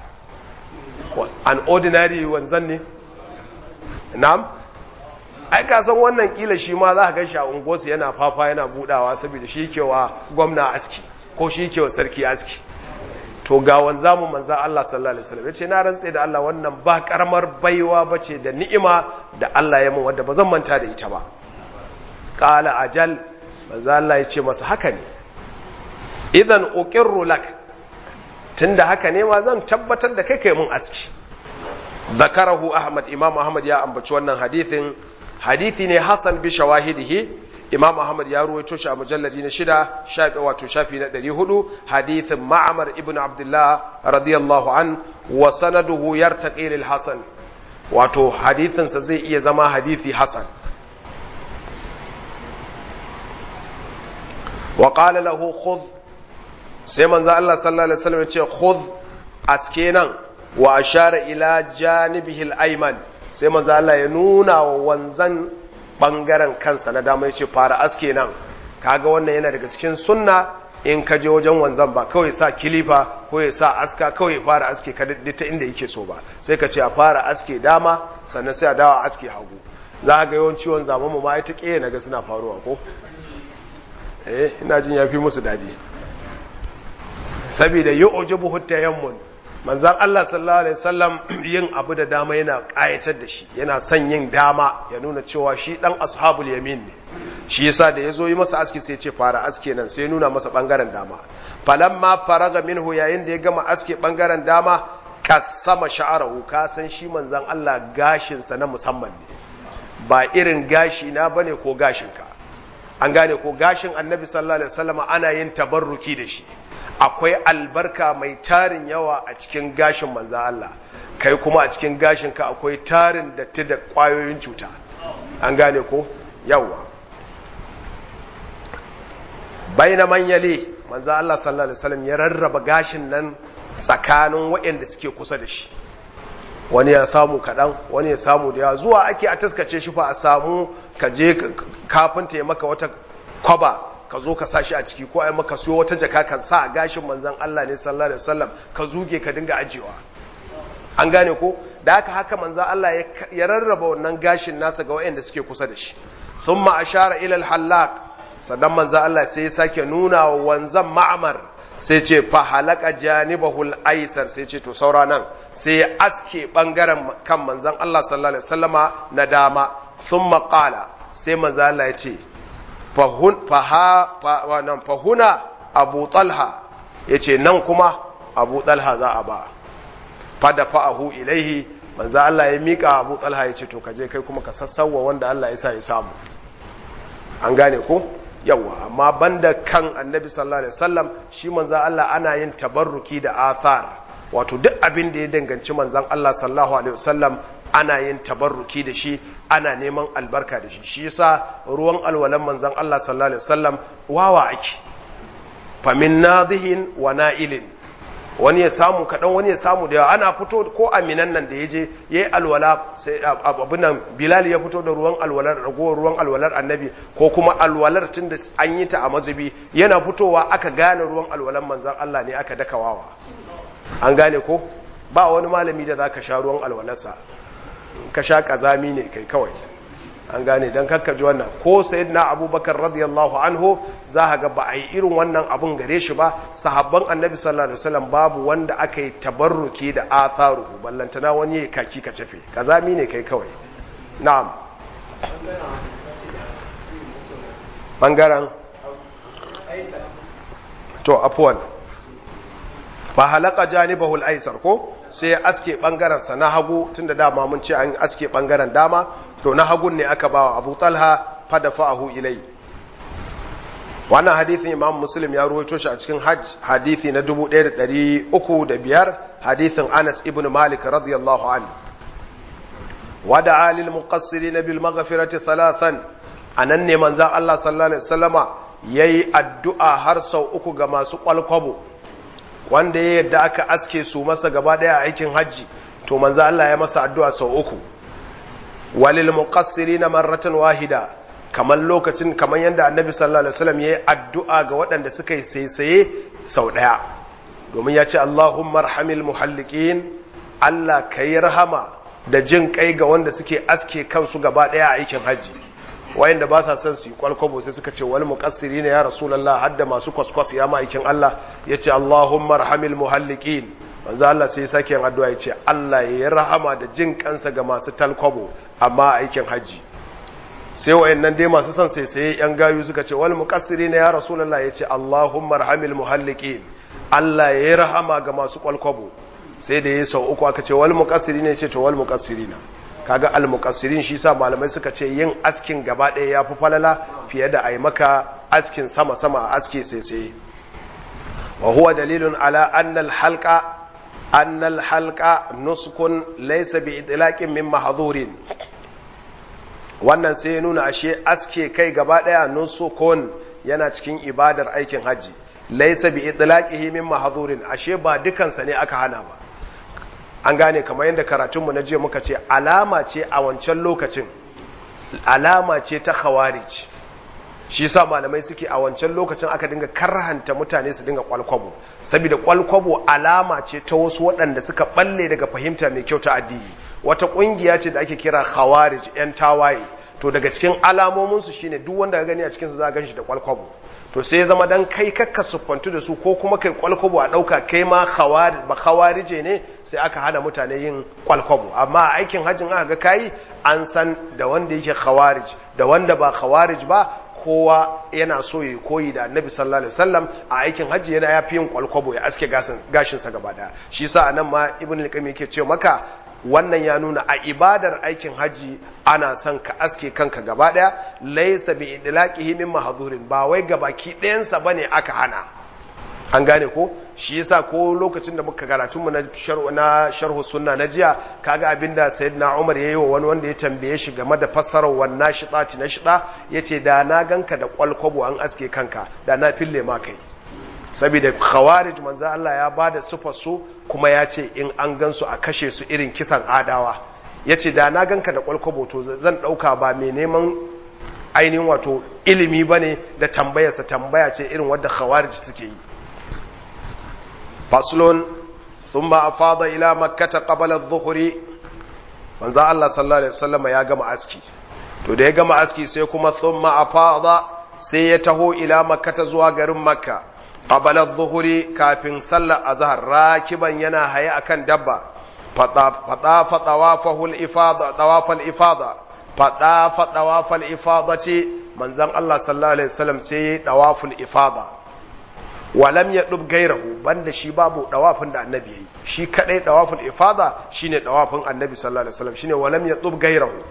S1: an ordinary wanzan ne? na'am, ai ka san wannan kila shi ma za ka ga shi a unguwarsa yana fafa yana budawa saboda shi kewa gwamna aski ko shi kewa sarki aski. to ga wanzamun manzan Allah sallallahu alaihi wasallam yace na rantse da Allah wannan ba karamar baiwa bace da ni'ima da Allah ya mun wanda bazan manta da ita ba. qala ajal, manzan Allah yace masa haka ne, idan uqirru lak, tunda haka ne ma zan tabbatar da kai kai mun aski. zakarahu Ahmad, Imam Ahmad ya ambaci wannan hadithin, hadithi ne hasan bi shawahidihi. Imam Ahmad ya ruwaito shi a mujalladi na shida, shafi wato shafi na ɗari hudu, hadithin Ma'mar ibn Abdullah radiyallahu an, wa sanaduhu yartaqi lil hasan, wato hadithin sa zai iya zama hadithi hasan. wa qala lahu khudh, sai manzo Allah sallallahu alaihi wasallam ya ce khudh, aske nan. wa ashara ila janibihi al-ayman, sai manzo Allah ya nuna wa wanzan bangaren kansa na dama yace fara aske nan. kaga wannan yana daga cikin sunna, in ka je wajen wanzan ba kawai sa kilifa ko ya sa aska kawai ya fara aske ka ta inda yake so ba, sai ka ce a fara aske dama sannan sai a dawo aske hagu. za ga yawanci wanzaman mu ma ita ke naga suna faruwa ko eh ina jin yafi musu dadi, saboda yu'jibu tayammun, manzan Allah sallallahu alaihi wasallam yin abu da dama yana ƙayatar da shi, yana son yin dama ya nuna cewa shi dan ashabul yamin ne. shi yasa da yazo yi masa aski sai ya ce fara aske nan, sai ya nuna masa bangaren dama. falamma faraga minhu, yayin da ya gama aske bangaren dama, kasama sha'arahu, ka san shi manzan Allah gashin sa na musamman ne, ba irin gashi na bane ko gashin ka. an gane ko gashin annabi sallallahu alaihi wasallam ana yin tabarruki da shi, akwai albarka mai tarin yawa a cikin gashin manzan Allah, kai kuma a cikin gashin ka akwai tarin datti da kwayoyin cuta. an gane ko yawa. baina manyale, manzan Allah sallallahu alaihi wasallam ya rarraba gashin nan tsakanin waɗanda suke kusa da shi, wani ya samu kaɗan, wani ya samu da yawa. zuwa ake a taskace shi fa a samu, ka je kafinta ya maka wata kwaba ka zo ka sa shi a ciki, ko ai maka siyo wata jaka ka sa gashin manzon Allah ne sallallahu alaihi wasallam ka zuge ka dinga ajewa. an gane ko da haka haka manzon Allah ya rarraba wannan gashin nasa ga waɗanda suke kusa da shi. thumma ashara ila al-hallaq, sannan manzon Allah sai ya sake nuna wa wanzan Ma'mar, sai ce fa halaka janibahul aisar, sai ce to saura nan, sai ya aske bangaren kan manzon Allah sallallahu alaihi wasallama na dama. thumma qala, sai manzon Allah ya ce fahuna abu talha, ya ce nan kuma abu talha za a ba. fada fa'ahu ilaihi, manzo Allah ya mika abu talha ya ce to kaje kai kuma ka sassawa wanda Allah ya sa ya samu. an gane ko yawa. amma banda kan annabi sallallahu alaihi wasallam, shi manzo Allah ana yin tabarruki da athar, wato duk abin da ya danganci manzon Allah sallallahu alaihi wasallam ana yin tabarruki da shi, ana neman albarka da shi. Shi yasa ruwan alwalan manzon Allah sallallahu alaihi wasallam wawa ake, famin nadihin wa na'ilin, wani ya samu kaɗan wani ya samu da yawa. Ana fito ko aminan nan da ya je ya yi alwala, sai abin nan Bilal ya fito da ruwan alwalar, ragowar ruwan alwalar annabi, ko kuma alwalar tun da an yi ta a mazubi, yana fitowa aka gane ruwan alwalan manzan Allah ne, aka daka wawa. An gane ko ba wani malami da za ka sha ruwan alwalarsa, ka sha ƙazami ne kai kawai. An gane, don kakkaji wannan. Ko sayyidina Abubakar radiyallahu anhu za ga ba a yi irin wannan abun gare shi ba. Sahabban annabi sallallahu alaihi wasallam babu wanda aka yi tabarruki da atharu, ballantana wani ya kaki ka cafe, kazami ne kai kawai. Na'am, bangaren to afwan fa halaka janibahu al-aysar, ko sai ya aske bangaren sa na hagu, tunda dama mun ce an aske bangaren dama, to na hagun ne aka bawa Abu Talha fadafa'ahu ilai. Wannan hadithin Imam Muslim ya ruwaito shi a cikin Hajj, hadithi na dubu ɗaya da ɗari uku da biyar, hadithin Anas ibn Malik radiyallahu anhu. Wada'a lil muqassirin bil maghfirati thalathan, anan ne manzon Allah sallallahu alaihi wasallama yayi addu'a har sau uku ga masu kwalkwabo, wanda ya yadda aka aske su masa gaba daya a aikin hajji, to manzon Allah ya masa addu'a sau uku. Walil muqassirina marratan wahida, kamar lokacin kamar yadda annabi sallallahu alaihi wasallam yayi addu'a ga waɗanda suka yi saisaye sau daya, domin ya ce Allahumma arhamil muhalliqin, Allah kai rahama da jin kai ga wanda suke aske kansu gaba daya a aikin haji. Wayanda ba sa son su yi kwalkwabo sai suka ce wal muqassirina ya rasulullah, hadda masu kwaskwas ya ma aikin Allah, yace Allahumma arhamil muhalliqin. Manzo Allah sai sake yin addu'a yace Allah ya yi rahama da jin kansa ga masu talkwabo amma aikin haji. Sai wayannan dai masu son sai sai yan gayu suka ce wal muqassirina ya rasulullah, yace Allahumma arhamil muhalliqin, Allah ya yi rahama ga masu kwalkwabo. Sai da yayi sau uku aka ce wal muqassirina, yace to wal muqassirina. Kaga al muqassirin shi sa malamai suka ce yin askin gaba ɗaya yafi falala fiye da ai maka askin sama sama aski sai sai. Wa huwa dalilun ala anna al halqa أن الحلق نسك ليس بإطلاق من محظور. wannan sai ya nuna ashe aske kai gaba daya nusukun yana cikin ibadar aikin haji, laysa bi itlaqihi min mahzurin, ashe ba dukansa ne aka hana ba. An gane, kamar yadda karatun mu na jiya muka ce alama ce a wancan lokacin, alama ce ta khawarij. Shi sa malamai suke a wancan lokacin aka dinga karhanta mutane su dinga kwalkwabo, saboda kwalkwabo alama ce ta wasu waɗanda suka balle daga fahimta mai kyau ta addini. Wata ƙungiya ce da ake kira khawarij, yan tawaye. To daga cikin alamomin su shine duk wanda ka gani a cikin su za ka ganshi da kwalkwabo. To sai ya zama dan kai kakka suffantu da su ko kuma kai kwalkwabo a dauka kai ma khawarij ba khawarije ne, sai aka hana mutane yin kwalkwabo. Amma aikin hajjin aka ga kai, an san da wanda yake khawarij da wanda ba khawarij ba, kowa yana so ya koyi da annabi sallallahu alaihi wasallam a aikin hajji, yana yafi yin kwalkwabo ya aske gashin sa gaba daya. Shi yasa anan ma ibn al-qayyim yake ce maka wannan ya nuna a ibadar aikin hajji ana son ka aske kanka gaba daya, laysa bi idlaqihi min mahzurin, ba wai gabaki ɗayan sa bane aka hana. An gane ko? Shi yasa ko lokacin da muka karatun mu na sharh na sharh sunna na jiya, kaga abinda sayyidina Umar yayi wa wani wanda ya tambaye shi game da fassarar wannan shitati na shida, yace da na ganka da kwalkwabo an aske kanka da na fille ma kai. Saboda khawarij manzo Allah ya bada sufar su, kuma ya ce in an gansu a kashe su irin kisan adawa. Yace da na ganka da kwalkwabo to zan dauka ba mai neman ainihin wato ilimi bane da tambayarsa, tambaya ce irin wadda khawarij suke yi. faslun thumma afada ila makkata qabla adh-dhuhri. manzo Allah sallallahu alaihi wasallam ya gama aski, to da ya gama aski sai kuma thumma afada, sai ya taho ila makkata zuwa garin makka qabla adh-dhuhri, kafin sallar azhar, rakiban yana haye akan dabba. fada fada fatawafahu al-ifada tawaf al-ifada fada fatawaf al-ifadati, manzon Allah sallallahu alaihi wasallam sai tawaf al-ifada. walam ya dub gairahu, banda shi babu dawafin da annabi yayi, shi kadai dawaful ifada shine dawafin annabi sallallahu alaihi wasallam, shine walam ya dub gairahu.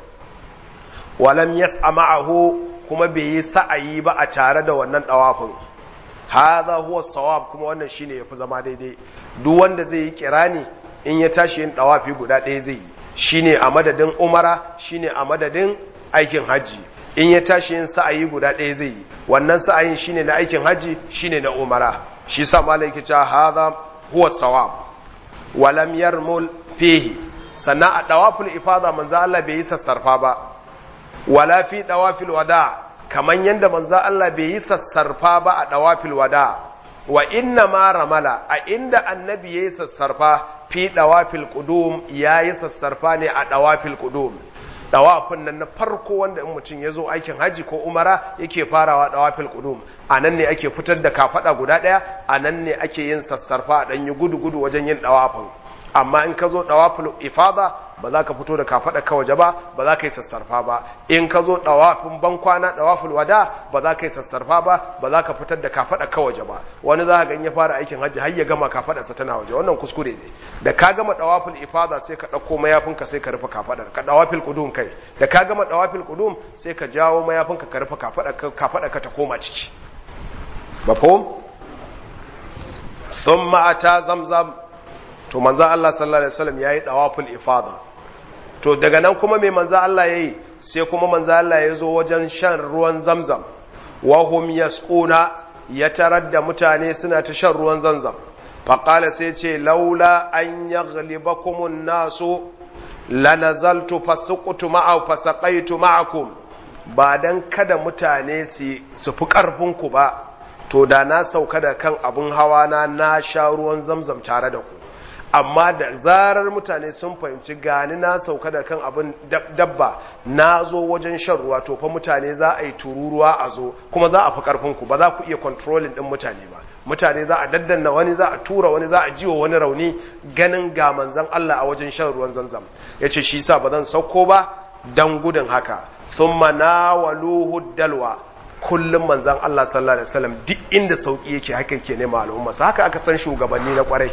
S1: walam yas'a ma'ahu, kuma bai yi sa'ayi ba a tare da wannan dawafin. hadha huwa sawab, kuma wannan shine yafi zama daidai. Duk wanda zai yi kirani in ya tashi yin dawafi guda ɗaya zai yi, shine a madadin umara, shine a madadin aikin haji. In ya tashi yin sa'ayi guda ɗaya zai yi, wannan sa'ayin shine na aikin haji, shine na umara. Shi sa malai yake cewa hadha huwa sawab wa lam yarmul fihi. sannan a dawaful ifada manzo Allah bai yi sassarfa ba, wala fi dawafil wada, kaman yanda manzo Allah bai yi sassarfa ba a dawafil wada. Wa inna ma ramala, a inda annabi yayi sassarfa fi dawafil qudum, yayi sassarfa ne a dawafil qudum. Dawafin nan na farko wanda in mutum ya zo aikin haji ko umara yake farawa dawafil qudum, a nan ne ake fitar da kafada guda ɗaya, a nan ne ake yin sassarfa a ɗanyi gudu-gudu wajen yin dawafin. Amma in ka zo dawafil ifada ba za ka fito da kafada ka waje ba, ba za ka yi sassarfa ba. In ka zo dawafin bankwana dawafil wada ba za ka yi sassarfa ba, ba za ka fitar da kafada ka waje ba. Wani za ka ga in ya fara aikin haji har ya gama kafadarsa tana waje, wannan kuskure ne. Da ka gama dawafil ifada sai ka ɗauko mayafinka sai ka rufe kafadar ka, dawafil qudum kai. Da ka gama dawafil qudum sai ka jawo mayafinka ka rufe kafadar ka, kafadar ka ta koma ciki. Mafhum? Thumma ata zamzam. To manzo Allah sallallahu alaihi wasallam yayi dawaful ifada. To daga nan kuma me manzo Allah yayi? Sai kuma manzo Allah ya zo wajen shan ruwan zamzam. Wa hum yasquna, ya tarar da mutane suna ta shan ruwan zamzam. Fa qala sai ce laula an yaghlibakumun nasu lanazaltu fasuqtu ma'a fasaqaitu ma'akum. Ba dan kada mutane su su fi karfin ku ba, to da na sauka da kan abun hawa na na sha ruwan zamzam tare da ku. Amma da zarar mutane sun fahimci gani na sauka da kan abin dabba na zo wajen shan ruwa, to fa mutane za a yi tururuwa a zo, kuma za a fi karfinku, ba za ku iya controlling din mutane ba. Mutane za a daddanna wani, za a tura wani, za a jiwa wani rauni ganin ga manzon Allah a wajen shan ruwan zamzam. Yace shi sa ba zan sauko ba dan gudun haka. Thumma nawaluhu dalwa, kullum manzon Allah sallallahu alaihi wasallam duk inda sauki yake haka yake nema al'umma. Haka aka san shugabanni na kwarai.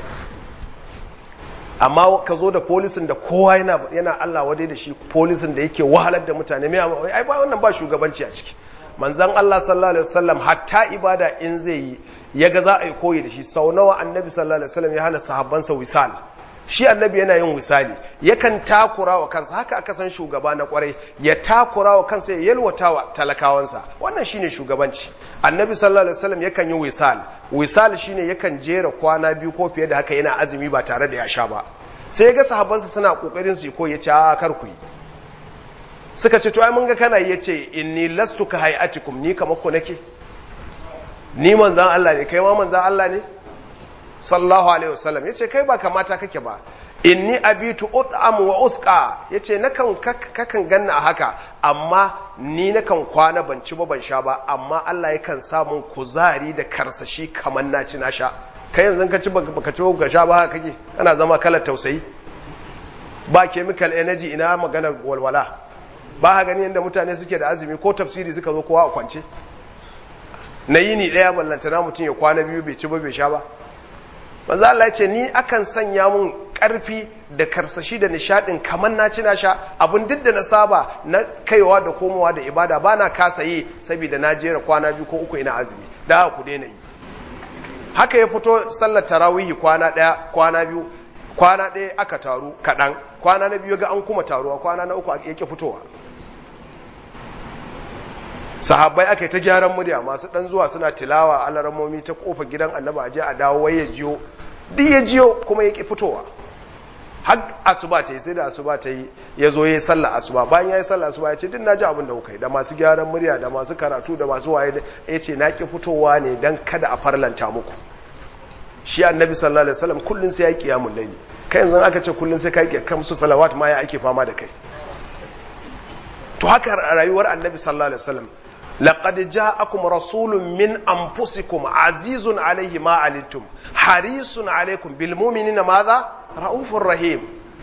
S1: Amma ka zo da polisin da kowa yana yana Allah wadai da shi, polisin da yake wahalar da mutane, mai ai ba wannan ba shugabanci a ciki. Manzon Allah sallallahu alaihi wasallam hatta ibada in zai yi yaga za a yi koyi da shi. Sau nawa annabi sallallahu alaihi wasallam ya hana sahabbansa wisal? Shi annabi yana yin wisali, yakan takura wa kansa. Haka aka san shugaba na kwarai, ya takura wa kansa, ya yalwata wa talakawansa. Wannan shine shugabanci. Annabi sallallahu alaihi wasallam yakan yi wisal. Wisal shine yakan jera kwana biyu ko fiye da haka yana azumi ba tare da ya sha ba. Sai ga sahabbansa suna kokarin su ko yace a kar ku yi. Suka ce to ai mun ga kana yace inni lastu ka hayatikum, ni kamar ku nake. Ni manzon Allah ne, kai ma manzon Allah ne? Sallallahu alaihi wasallam yace kai ba kamata kake ba. Inni abitu ut'am wa usqa, yace nakan kakan ganna a haka, amma ni nakan kwana ban ci ba ban sha ba, amma Allah yakan samun kuzari da karsashi kaman na ci na sha. Kai yanzu ka ci baka ci baka sha ba haka kake, kana zama kalar tausayi. Ba chemical energy, ina magana walwala. Ba ha gani yanda mutane suke da azumi ko tafsiri suka zo kowa a kwance. Na yini daya ballantana mutum ya kwana biyu bai ci ba bai sha ba. Manzo Allah ya ce ni akan sanya mun karfi da karsashi da nishadin kamar na ci na sha, abun duk da na saba na kaiwa da komowa da ibada bana kasa yi saboda na jera kwana biyu ko uku ina azumi. Da ku daina yi. Haka ya fito sallar tarawihi kwana daya kwana biyu, kwana daya aka taru kadan, kwana na biyu ga an kuma taruwa, kwana na uku yake fitowa. Sahabbai aka yi ta gyaran murya, masu dan zuwa suna tilawa alaramomi ta kofar gidan Annabi aje a dawo wai ya jiyo, duk ya jiyo kuma yake fitowa. Har asuba ta yi, sai da asuba ta yi ya zo yayi sallar asuba. Bayan yayi sallar asuba ya ce din naji abin da kuka yi, da masu gyaran murya da masu karatu da masu waye, ya ce na ki fitowa ne dan kada a farlanta muku. Shi Annabi sallallahu alaihi wasallam kullun sai ya yi qiyamul layli. Kai yanzu aka ce kullun sai kai kamsu salawat ma ya ake fama da kai. To haka rayuwar Annabi sallallahu alaihi wasallam. لقد جاءكم رسول من أنفسكم عزيز عليه ما علمتم حريص عليكم بالمؤمنين ماذا رؤوف رحيم.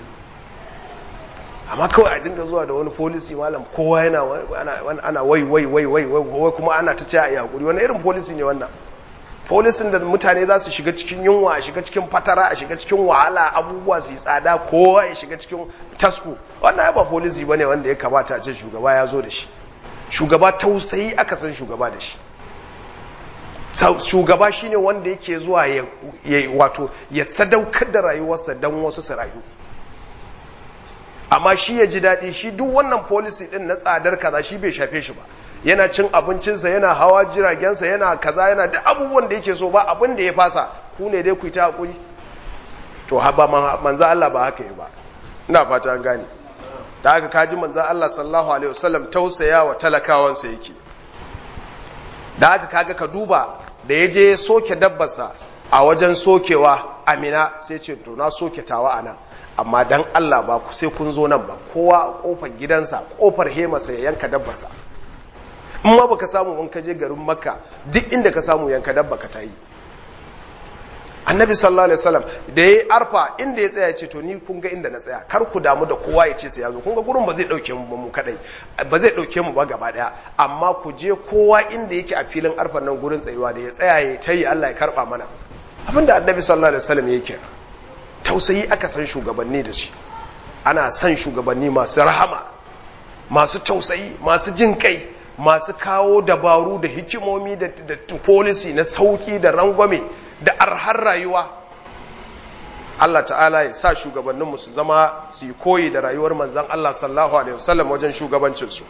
S1: amma kawai a dinga zuwa da wani policy malam kowa yana ana wai wai wai wai wai kuma ana ta cewa ya hakuri. Wani irin policy ne wannan? Policy da mutane za su shiga cikin yunwa, a shiga cikin fatara, a shiga cikin wahala, abubuwa su yi tsada, kowa ya shiga cikin tasku. Wannan ba policy bane wanda ya kamata a ce shugaba ya zo da shi. Shugaba tausayi aka san shugaba da shi. shugaba shine wanda yake zuwa ya wato ya sadaukar da rayuwarsa dan wasu su rayu. Amma shi ya ji daɗi, shi duk wannan policy din na tsadar kaza shi bai shafe shi ba, yana cin abincinsa, yana hawa jiragensa, yana kaza, yana da abubuwan da yake so, ba abin da ya fasa. Ku ne dai ku yi ta hakuri. To haba manzo Allah ba haka yi ba, ina fata an gane. Da haka kaji manzo Allah sallallahu alaihi wasallam tausaya wa talakawansa yake. Da haka kaga ka duba da ya je soke dabbarsa a wajen sokewa Amina, sai ce to na soke tawa ana, amma dan Allah ba ku sai kun zo nan ba, kowa a kofar gidansa, kofar hemarsa ya yanka dabbarsa. In ma baka samu in ka je garin Makka, duk inda ka samu yanka dabba ka tayi. Annabi sallallahu alaihi wasallam da yayi arfa inda ya tsaya ya ce to ni kun ga inda na tsaya, kar ku damu da kowa ya ce sai ya zo, kun ga gurin ba zai dauke mu mu kadai, ba zai dauke mu ba gaba daya, amma ku je kowa inda yake a filin arfan nan gurin tsayuwa da ya tsaya ya tayi Allah ya karba mana. Abinda Annabi sallallahu alaihi wasallam yake tausayi aka san shugabanni da shi. Ana san shugabanni masu rahama, masu tausayi, masu jin kai, masu kawo dabaru da hikimomi da, da, da policy na sauki da rangwame da arhar rayuwa. Allah ta'ala ya sa shugabanninmu su zama su yi koyi da rayuwar manzan Allah sallallahu alaihi wasallam wajen shugabancinsu.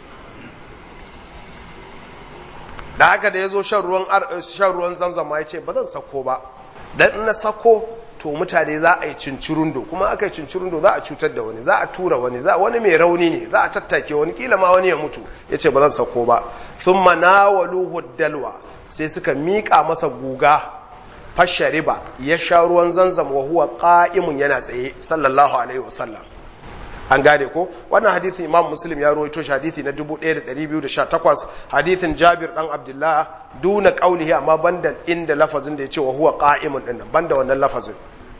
S1: Da haka da ya zo shan ruwan zamzam ma ya ce ba zan sako ba, dan in na sako to mutane za a yi cincirundo, kuma aka yi cincirundo za a cutar da wani, za a tura wani, za wani mai rauni ne, za a tattake wani, kila ma wani ya mutu. Ya ce ba zan sako ba. Thumma nawaluhu dalwa, sai suka miƙa masa guga, fashariba, ya sha ruwan zanzam wa huwa qa'imun, yana tsaye sallallahu alaihi wasallam. An gane ko wannan hadisin Imam Muslim ya rawaito shi, hadisi na dubu ɗaya da ɗari biyu da sha takwas, hadisin Jabir dan Abdullah, duna qaulihi, amma banda inda lafazin da yace wa huwa qa'imun din, banda wannan lafazin.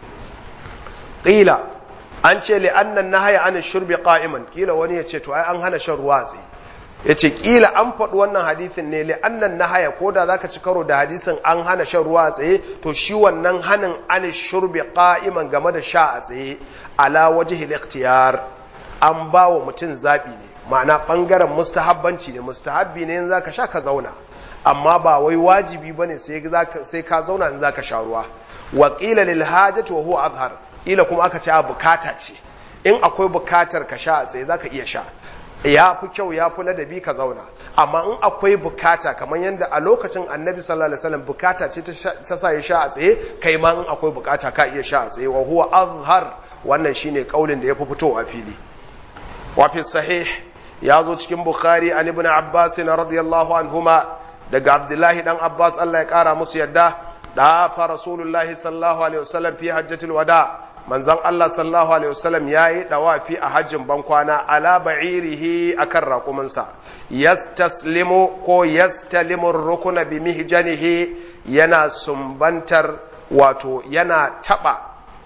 S1: Qila an ce li anna an-nahya an ash-shurbi qa'iman, kila wani yace to ai an hana shan ruwa tsaye. Yace kila an faɗi wannan hadisin ne li anna an-nahya, koda zaka ci karo da hadisin an hana shan ruwa tsaye, to shi wannan hanin an ash-shurbi qa'iman game da sha a tsaye ala wajhi al-ikhtiyar, an ba wa mutum zaɓi ne, ma'ana ɓangaren mustahabbanci ne, mustahabbi ne in za ka sha ka zauna, amma ba wai wajibi ba ne sai ka zauna in za ka sha ruwa. Waƙila lil hajjatu wa huwa azhar, ƙila kuma aka ce a bukata ce, in akwai bukatar ka sha a tsaye za ka iya sha, ya fi kyau, ya fi ladabi ka zauna. Amma in akwai bukata, kamar yadda a lokacin Annabi sallallahu alaihi wasallam bukata ce ta sa ya sha a tsaye, kai ma in akwai bukata ka iya sha a tsaye, wa huwa azhar, wannan shine kaulin da ya fi fitowa fili. وفي الصحيح يازو cikin Bukhari an ibn Abbas radiyallahu anhuma, daga Abdullahi dan Abbas Allah ya kara musu yadda, da fa Rasulullah sallallahu alaihi wasallam fi hajjatul wada, manzon Allah sallallahu alaihi wasallam yayi dawafi a hajjin bankwana ala ba'irihi akan raquminsa, yastaslimu ko yastalimu ar-rukna bi mihjanihi, yana sumbantar wato yana taba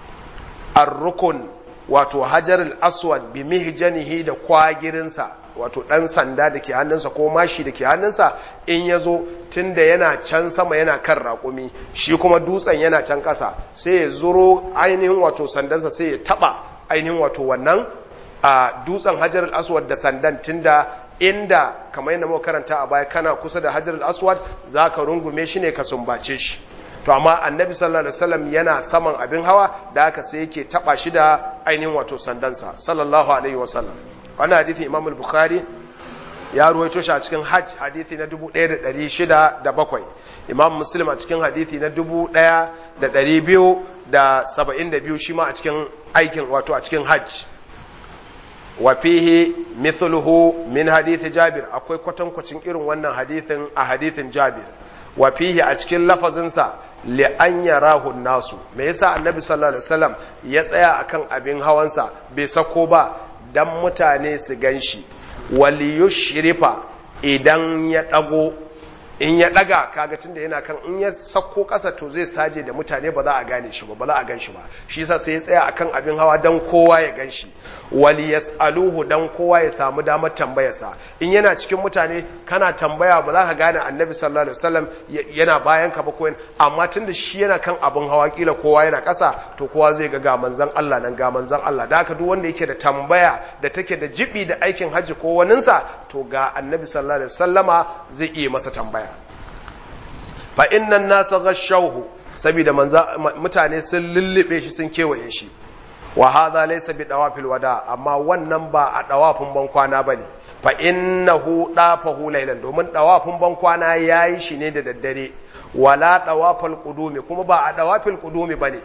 S1: ar-rukun wato hajarul aswad bi mihjanihi, da kwagirinsa, wato dan sanda da ke hannunsa ko mashi da ke hannunsa, in yazo tunda yana can sama yana kan raƙumi, shi kuma dutsen yana can ƙasa, sai ya zuro ainihin wato sandansa sai ya taba ainihin wato wannan a dutsen hajarul aswad da sandan, tunda inda kamar yadda muka karanta a baya kana kusa da hajarul aswad zaka rungume shi ne ka sumbace shi. To amma Annabi sallallahu alaihi wasallam yana saman abin hawa, da haka sai yake taba shi da ainihin wato sandansa sallallahu alaihi wasallam. Wannan hadisi Imam al-Bukhari ya ruwaito shi a cikin Hajj, hadisi na dubu ɗaya da ɗari shida da bakwai, Imam Muslim a cikin hadisi na dubu ɗaya da ɗari biyu da saba'in da biyu, shi ma a cikin aikin wato a cikin Hajj. Wa fihi mithluhu min hadisi Jabir, akwai kwatankwacin irin wannan hadisin a hadisin Jabir. Wa fihi a cikin lafazinsa li an yarahu nasu, me yasa Annabi sallallahu alaihi wasallam ya tsaya akan abin hawansa bai sako ba, dan mutane su ganshi. Wal yushrifa, idan ya dago, in ya daga kaga tunda yana kan, in ya sako kasa to zai saje da mutane, ba za a gane shi ba, ba za a gan shi ba, shi yasa sai ya tsaya akan abin hawa dan kowa ya gan shi. Wal yasaluhu, dan kowa ya samu damar tambayarsa, in yana cikin mutane kana tambaya ba za ka gane Annabi sallallahu alaihi wasallam yana bayan ka ba ko, amma tunda shi yana kan abin hawa, kila kowa yana kasa, to kowa zai ga ga manzon Allah nan, ga manzon Allah. Da haka duk wanda yake da tambaya da take da jibi da aikin hajji ko waninsa, to ga Annabi sallallahu alaihi wasallama zai iya masa tambaya. fa innan nasa ghashawhu saboda mutane sun lullube shi sun kewaye shi wa hadha laysa bi dawafil wada amma wannan ba a dawafin ban kwana bane fa innahu dafahu laylan domin dawafin ban kwana yayi shi ne da daddare wala dawafal qudumi kuma ba a dawafil qudumi bane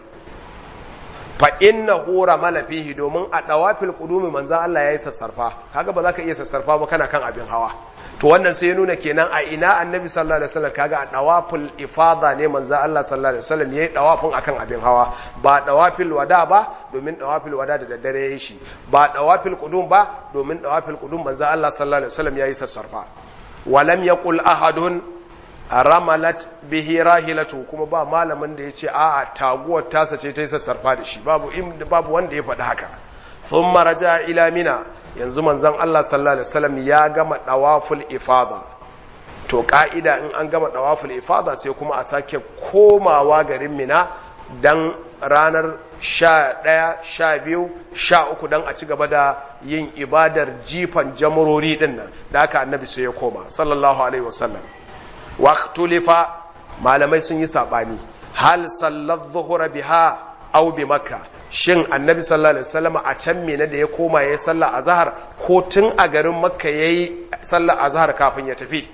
S1: fa innahu ramala fihi domin a dawafil qudumi manzo Allah yayi sassarfa kaga ba za ka iya sassarfa ba kana kan abin hawa to wannan sai ya nuna kenan a ina annabi sallallahu alaihi wasallam kaga a dawaful ifada ne manzo Allah sallallahu alaihi wasallam yayi dawafin akan abin hawa ba dawafil wada ba domin dawafil wada da daddare yayi shi ba dawafil qudum ba domin dawafil qudum manzo Allah sallallahu alaihi wasallam yayi sassarfa walam yaqul ahadun ramalat bihi rahilatu kuma ba malamin da yace a'a taguwar tasa ce ta yi sassarfa da shi babu babu wanda ya faɗi haka thumma raja ila mina yanzu manzon Allah sallallahu alaihi wasallam ya gama dawaful ifada to ka'ida in an gama dawaful ifada sai kuma a sake komawa garin Mina dan ranar sha ɗaya, sha biyu, sha uku dan a ci gaba da yin ibadar jifan jamurori din nan da haka annabi sai ya koma sallallahu alaihi wasallam waqtulifa malamai sun yi sabani hal sallat dhuhra biha aw bi makkah shin annabi sallallahu alaihi wasallam a can Mina da ya koma yayin sallar azhar ko tun a garin makka yayi sallar azhar kafin ya tafi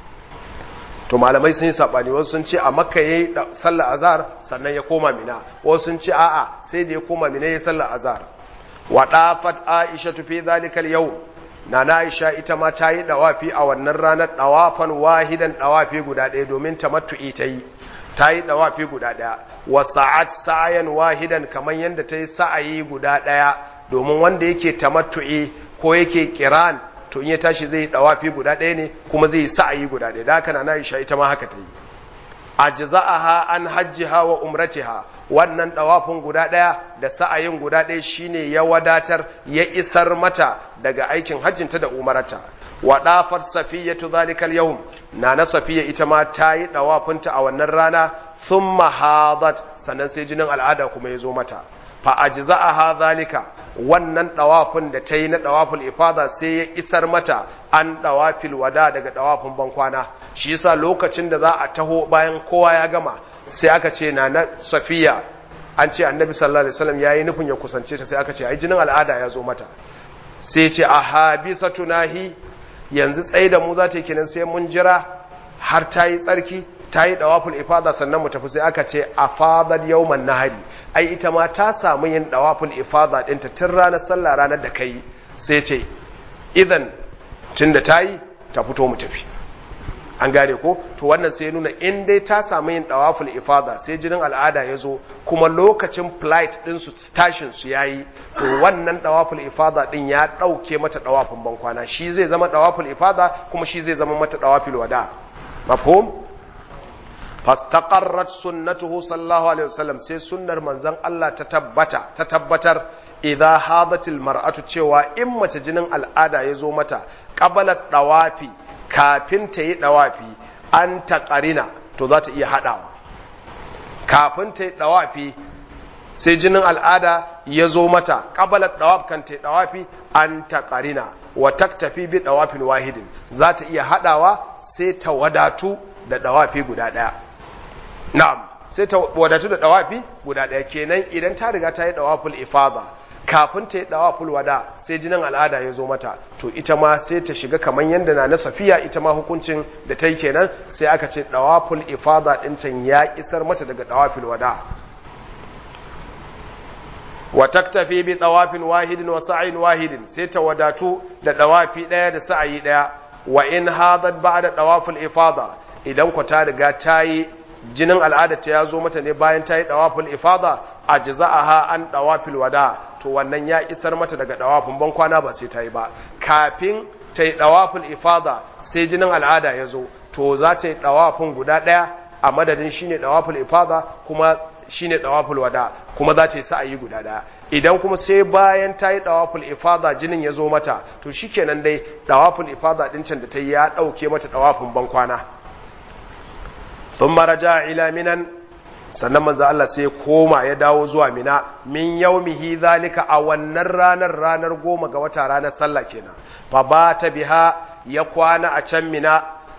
S1: to malamai sun yi sabani wasu sun ce a makka yayi sallar azhar sannan ya koma Mina wasu sun ce a'a sai da ya koma Mina yayi sallar azhar wa dafat aisha fi dhalika al-yawm nana aisha ita ma ta yi dawafi a wannan ranar dawafan wahidan dawafi guda ɗaya domin tamattu'i ta yi ta yi dawafi guda ɗaya wa sa'at sa'ayan wahidan kamar yadda ta yi sa'ayi guda ɗaya domin wanda yake tamattu'i ko yake kiran to in ya tashi zai yi dawafi guda ɗaya ne kuma zai yi sa'ayi guda ɗaya da haka na Aisha ita ma haka ta yi ajza'aha an hajjiha wa umratiha wannan dawafin guda ɗaya da sa'ayin guda ɗaya shine ya wadatar ya isar mata daga aikin hajjinta da umarata wa dafat safiyatu zalikal yawm nana safiya ita ma ta yi dawafinta a wannan rana thumma hadat sannan sai jinin al'ada kuma ya zo mata fa ajza'aha zalika wannan dawafin da ta yi na dawaful ifada sai ya isar mata an dawafil wada daga dawafin bankwana shi yasa lokacin da za a taho bayan kowa ya gama sai aka ce nana safiya an ce annabi sallallahu alaihi wasallam yayi nufin ya kusance ta sai aka ce ai jinin al'ada ya zo mata sai ce ahabisatunahi yanzu tsaye da mu za ta yi kenan sai mun jira har ta yi tsarki ta yi dawaful ifada sannan mu tafi sai aka ce afadat yawman nahari ai ita ma ta samu yin dawaful ifada ɗinta tun ranar sallah ranar da kai sai ce idan tun da ta yi ta fito mu tafi an gane ko to wannan sai ya nuna in dai ta samu yin dawaful ifada sai jinin al'ada ya zo kuma lokacin flight din su tashin su yayi to wannan dawaful ifada din ya dauke mata dawafin bankwana shi zai zama dawaful ifada kuma shi zai zama mata dawafil wada mafhum fastaqarrat sunnatuhu sallallahu alaihi wasallam sai sunnar manzon Allah ta tabbata ta tabbatar idza hadatil mar'atu cewa in mace jinin al'ada ya zo mata qabalat dawafi kafin ta yi dawafi an taqarina to za ta iya hadawa kafin ta yi dawafi sai jinin al'ada ya zo mata qabalat dawaf kan ta yi dawafi an taqarina wa taktafi bi dawafin wahidin za ta iya hadawa sai ta wadatu da dawafi guda daya na'am sai ta wadatu da dawafi guda daya kenan idan ta riga ta yi dawaful ifada kafin ta yi dawaful wada sai jinin al'ada ya zo mata to ita ma sai ta shiga kamar yadda na na safiya ita ma hukuncin da ta yi kenan sai aka ce dawaful ifada din can ya isar mata daga dawaful wada wa taktafi bi dawafin wahidin wa sa'in wahidin sai ta wadatu da dawafi daya da sa'ayi daya wa in hadat ba'da dawaful ifada idan ku ta riga ta yi jinin al'ada ta ya zo mata ne bayan ta yi dawaful ifada ajza'aha an dawafil wada to wannan ya isar mata daga dawafin ban kwana ba sai ta yi ba kafin ta yi dawaful ifada sai jinin al'ada ya zo to za ta yi dawafin guda daya a madadin shine dawaful ifada kuma shine dawaful wada kuma za ta yi sa'ayi guda daya idan kuma sai bayan ta yi dawaful ifada jinin ya zo mata to shikenan dai dawaful ifada din can da ta yi ya dauke mata dawafin ban kwana thumma raja ila minan sannan manzo Allah sai koma ya dawo zuwa Mina min yaumihi zalika a wannan ranar ranar goma ga wata ranar sallah kenan fa bata biha ya kwana a can Mina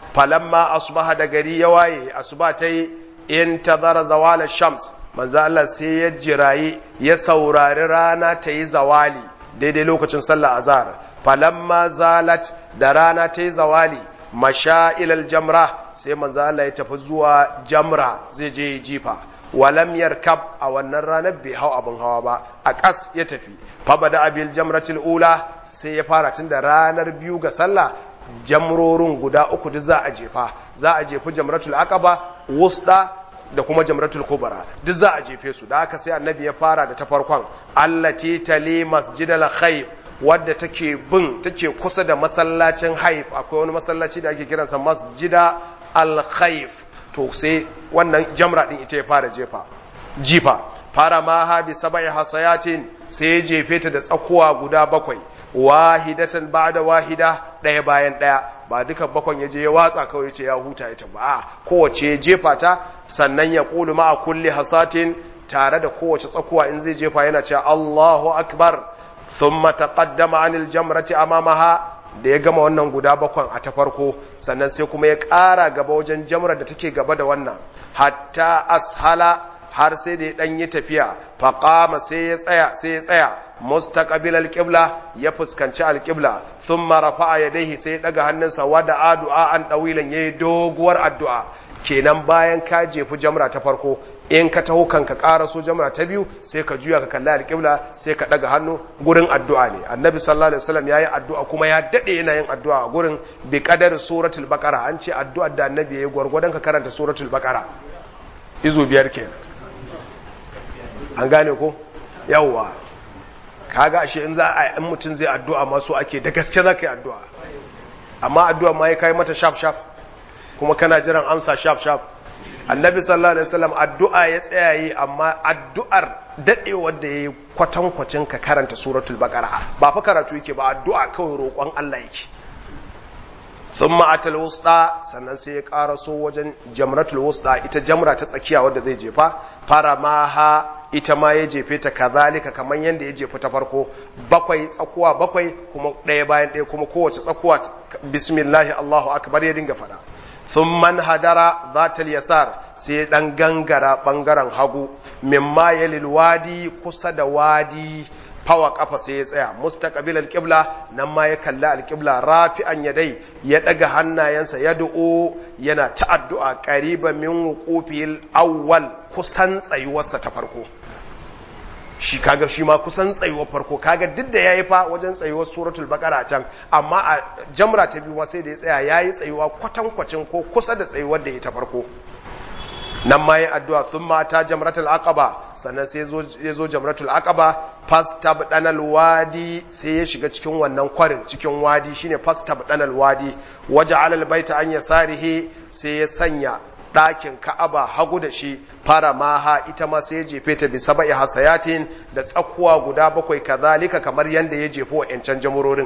S1: falamma asbaha da gari ya waye asuba tayi intazara zawal shams manzo Allah sai ya jirayi ya saurari rana tayi zawali daidai lokacin sallar azhar falamma zalat da rana tayi zawali masha ilal jamra sai manzo Allah ya tafi zuwa jamra zai je jifa walam yarkab a wannan ranar bai hau abin hawa ba a kas ya tafi fa bada abil jamratil ula sai ya fara tunda ranar biyu ga sallah jamrorin guda uku da za a jefa za a jefi jamratul aqaba wusda da kuma jamratul kubra duk za a jefe su da haka sai annabi ya fara da ta farkon allati tali masjidal khayf wadda take bin take kusa da masallacin haif akwai wani masallaci da ake kiransa masjida al-khayf to sai wannan jamra din ita ya fara jefa jifa fara ma ha bi sab'i hasayatin sai jefe ta da tsakuwa guda bakwai wahidatan ba'da wahida daya bayan daya ba duka bakon yaje ya watsa kawai yace ya huta ya taba kowace jefa ta sannan ya qulu ma kulli hasatin tare da kowace tsakuwa in zai jefa yana cewa Allahu akbar thumma taqaddama anil jamrati amamaha da ya gama wannan guda bakwan a ta farko sannan sai kuma ya ƙara gaba wajen jamrar da take gaba da wannan hatta ashala har sai da ya dan yi tafiya faqama sai ya tsaya sai ya tsaya mustaqbil alqibla ya fuskanci alqibla thumma rafa'a yadayhi sai ya daga hannunsa wada addu'a an dawilan yayi doguwar addu'a kenan bayan ka jefi jamra ta farko in ka taho kanka karaso jamra ta biyu sai ka juya ka kalli alƙibla sai ka daga hannu gurin addu'a ne annabi sallallahu alaihi wasallam yayi addu'a kuma ya dade yana yin addu'a a gurin bi qadar suratul baqara an ce addu'ar da annabi yayi gurgurdan ka karanta suratul baqara izu biyar kenan an gane ko yawa kaga ashe in za a in mutun zai addu'a ma so ake da gaske zaka yi addu'a amma addu'a ma ya kai mata shaf shaf kuma kana jiran amsa shaf shaf annabi sallallahu alaihi wasallam addu'a ya tsaya yi amma addu'ar dadewar da yayi kwatankwacin ka karanta suratul baqara ba fa karatu yake ba addu'a kawai roƙon Allah yake thumma atal wusta sannan sai ya karaso wajen jamratul wusta ita jamra ta tsakiya wadda zai jefa fara maha ita ma ya jefe ta kazalika kaman yanda ya jefa ta farko bakwai tsakuwa bakwai kuma ɗaya bayan ɗaya kuma kowace tsakuwa bismillah Allahu akbar ya dinga fada thumman hadara zatal yasar sai dan gangara bangaren hagu mimma yalil wadi kusa da wadi fawa kafa sai ya tsaya mustaqbil alqibla nan ma ya kalla alqibla rafi'an yadai ya daga hannayensa ya du'o yana ta'addu'a qariban min wuqufil awwal kusan tsayuwarsa ta farko shi kaga shi ma kusan tsayuwar farko kaga duk da yayi fa wajen tsayuwar suratul baqara can amma a jamra ta biyu sai da ya tsaya yayi tsayuwa kwatankwacin ko kusa da tsayuwar da ya ta farko nan ma yi addu'a thumma ta jamratul aqaba sannan sai ya zo jamratul aqaba fastabdanal wadi sai ya shiga cikin wannan kwarin cikin wadi shine fastabdanal wadi waja'ala albayta an yasarihi sai ya sanya ɗakin ka'aba hagu da shi fara maha ita ma sai ya jefe ta bi saba'i hasayatin da tsakuwa guda bakwai kazalika kamar yanda ya jefo wa ƴancan jamurorin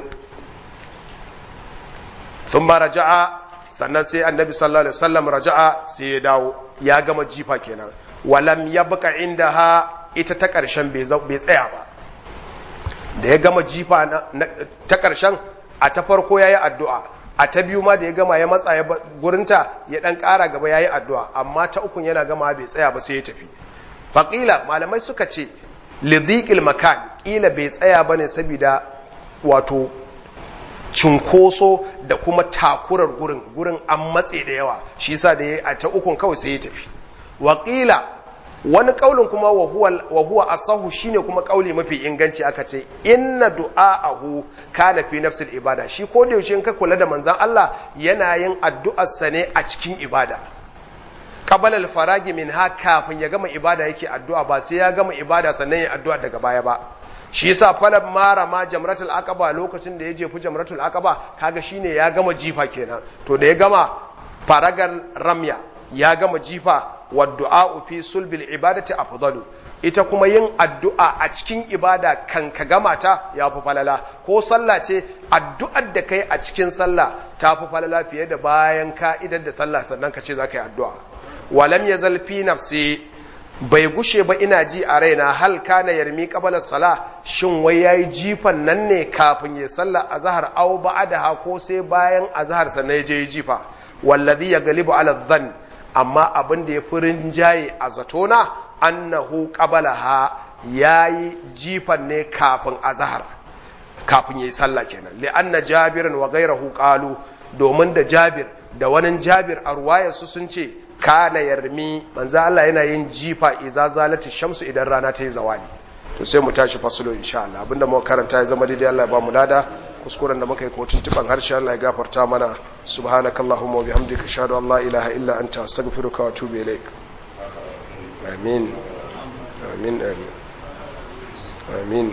S1: thumma raja'a sannan sai annabi sallallahu alaihi wasallam raja'a sai ya dawo ya gama jifa kenan walam yabqa indaha ita ta karshen bai bai tsaya ba da ya gama jifa ta karshen a ta farko yayi addu'a a ta biyu ma da ya gama ya matsa ya gurinta ya dan ƙara gaba yayi addu'a amma ta ukun yana gama bai tsaya ba sai ya tafi faqila malamai suka ce lidhiqil makan kila bai tsaya bane saboda wato cunkoso da kuma takurar gurin gurin an matse da yawa shi yasa da yayi a ta ukun kawai sai ya tafi waqila wani kaulin kuma wa huwa wa huwa asahu shine kuma kauli mafi inganci aka ce inna du'aahu kana fi nafsil ibada shi ko da yaushe in ka kula da manzon Allah yana yin addu'ar sa ne a cikin ibada qabala al-faragi minha kafin ya gama ibada yake addu'a ba sai ya gama ibada sannan ya addu'a daga baya ba shi yasa falab mara ma jamratul aqaba lokacin da ya jefu jamratul aqaba kaga shine ya gama jifa kenan to da ya gama faragar ramya ya gama jifa wa du'a fi sulbil ibadati afdalu ita kuma yin addu'a a cikin ibada kan ka gama ta yafi falala ko sallah ce addu'ar da kai a cikin sallah tafi falala fiye da bayan ka idar da sallah sannan ka ce zaka yi addu'a walam yazal fi nafsi bai gushe ba ina ji a raina hal kana yarmi qabala sala shin wai yayi jifan nan ne kafin ya salla azhar aw ba'daha ko sai bayan azhar sannan ya je jifa wallazi yaglibu ala dhann amma abin da ya fi rinjaye a zatona annahu qabalaha yayi jifan ne kafin azhar kafin yayi sallah kenan li anna jabiran wa ghayruhu qalu domin da jabir da wani jabir a ruwayarsu sun ce kana yarmi manzo Allah yana yin jifa iza zalati shamsu idan rana ta yi zawali to sai mu tashi fasulo insha Allah abinda muka karanta ya zama daidai Allah ya ba mu lada kuskuren da muka yi ko tuntuban harshe Allah ya gafarta mana subhanakallahumma wa bihamdika ashhadu an la ilaha illa anta astaghfiruka wa atubu ilaik amin amin amin amin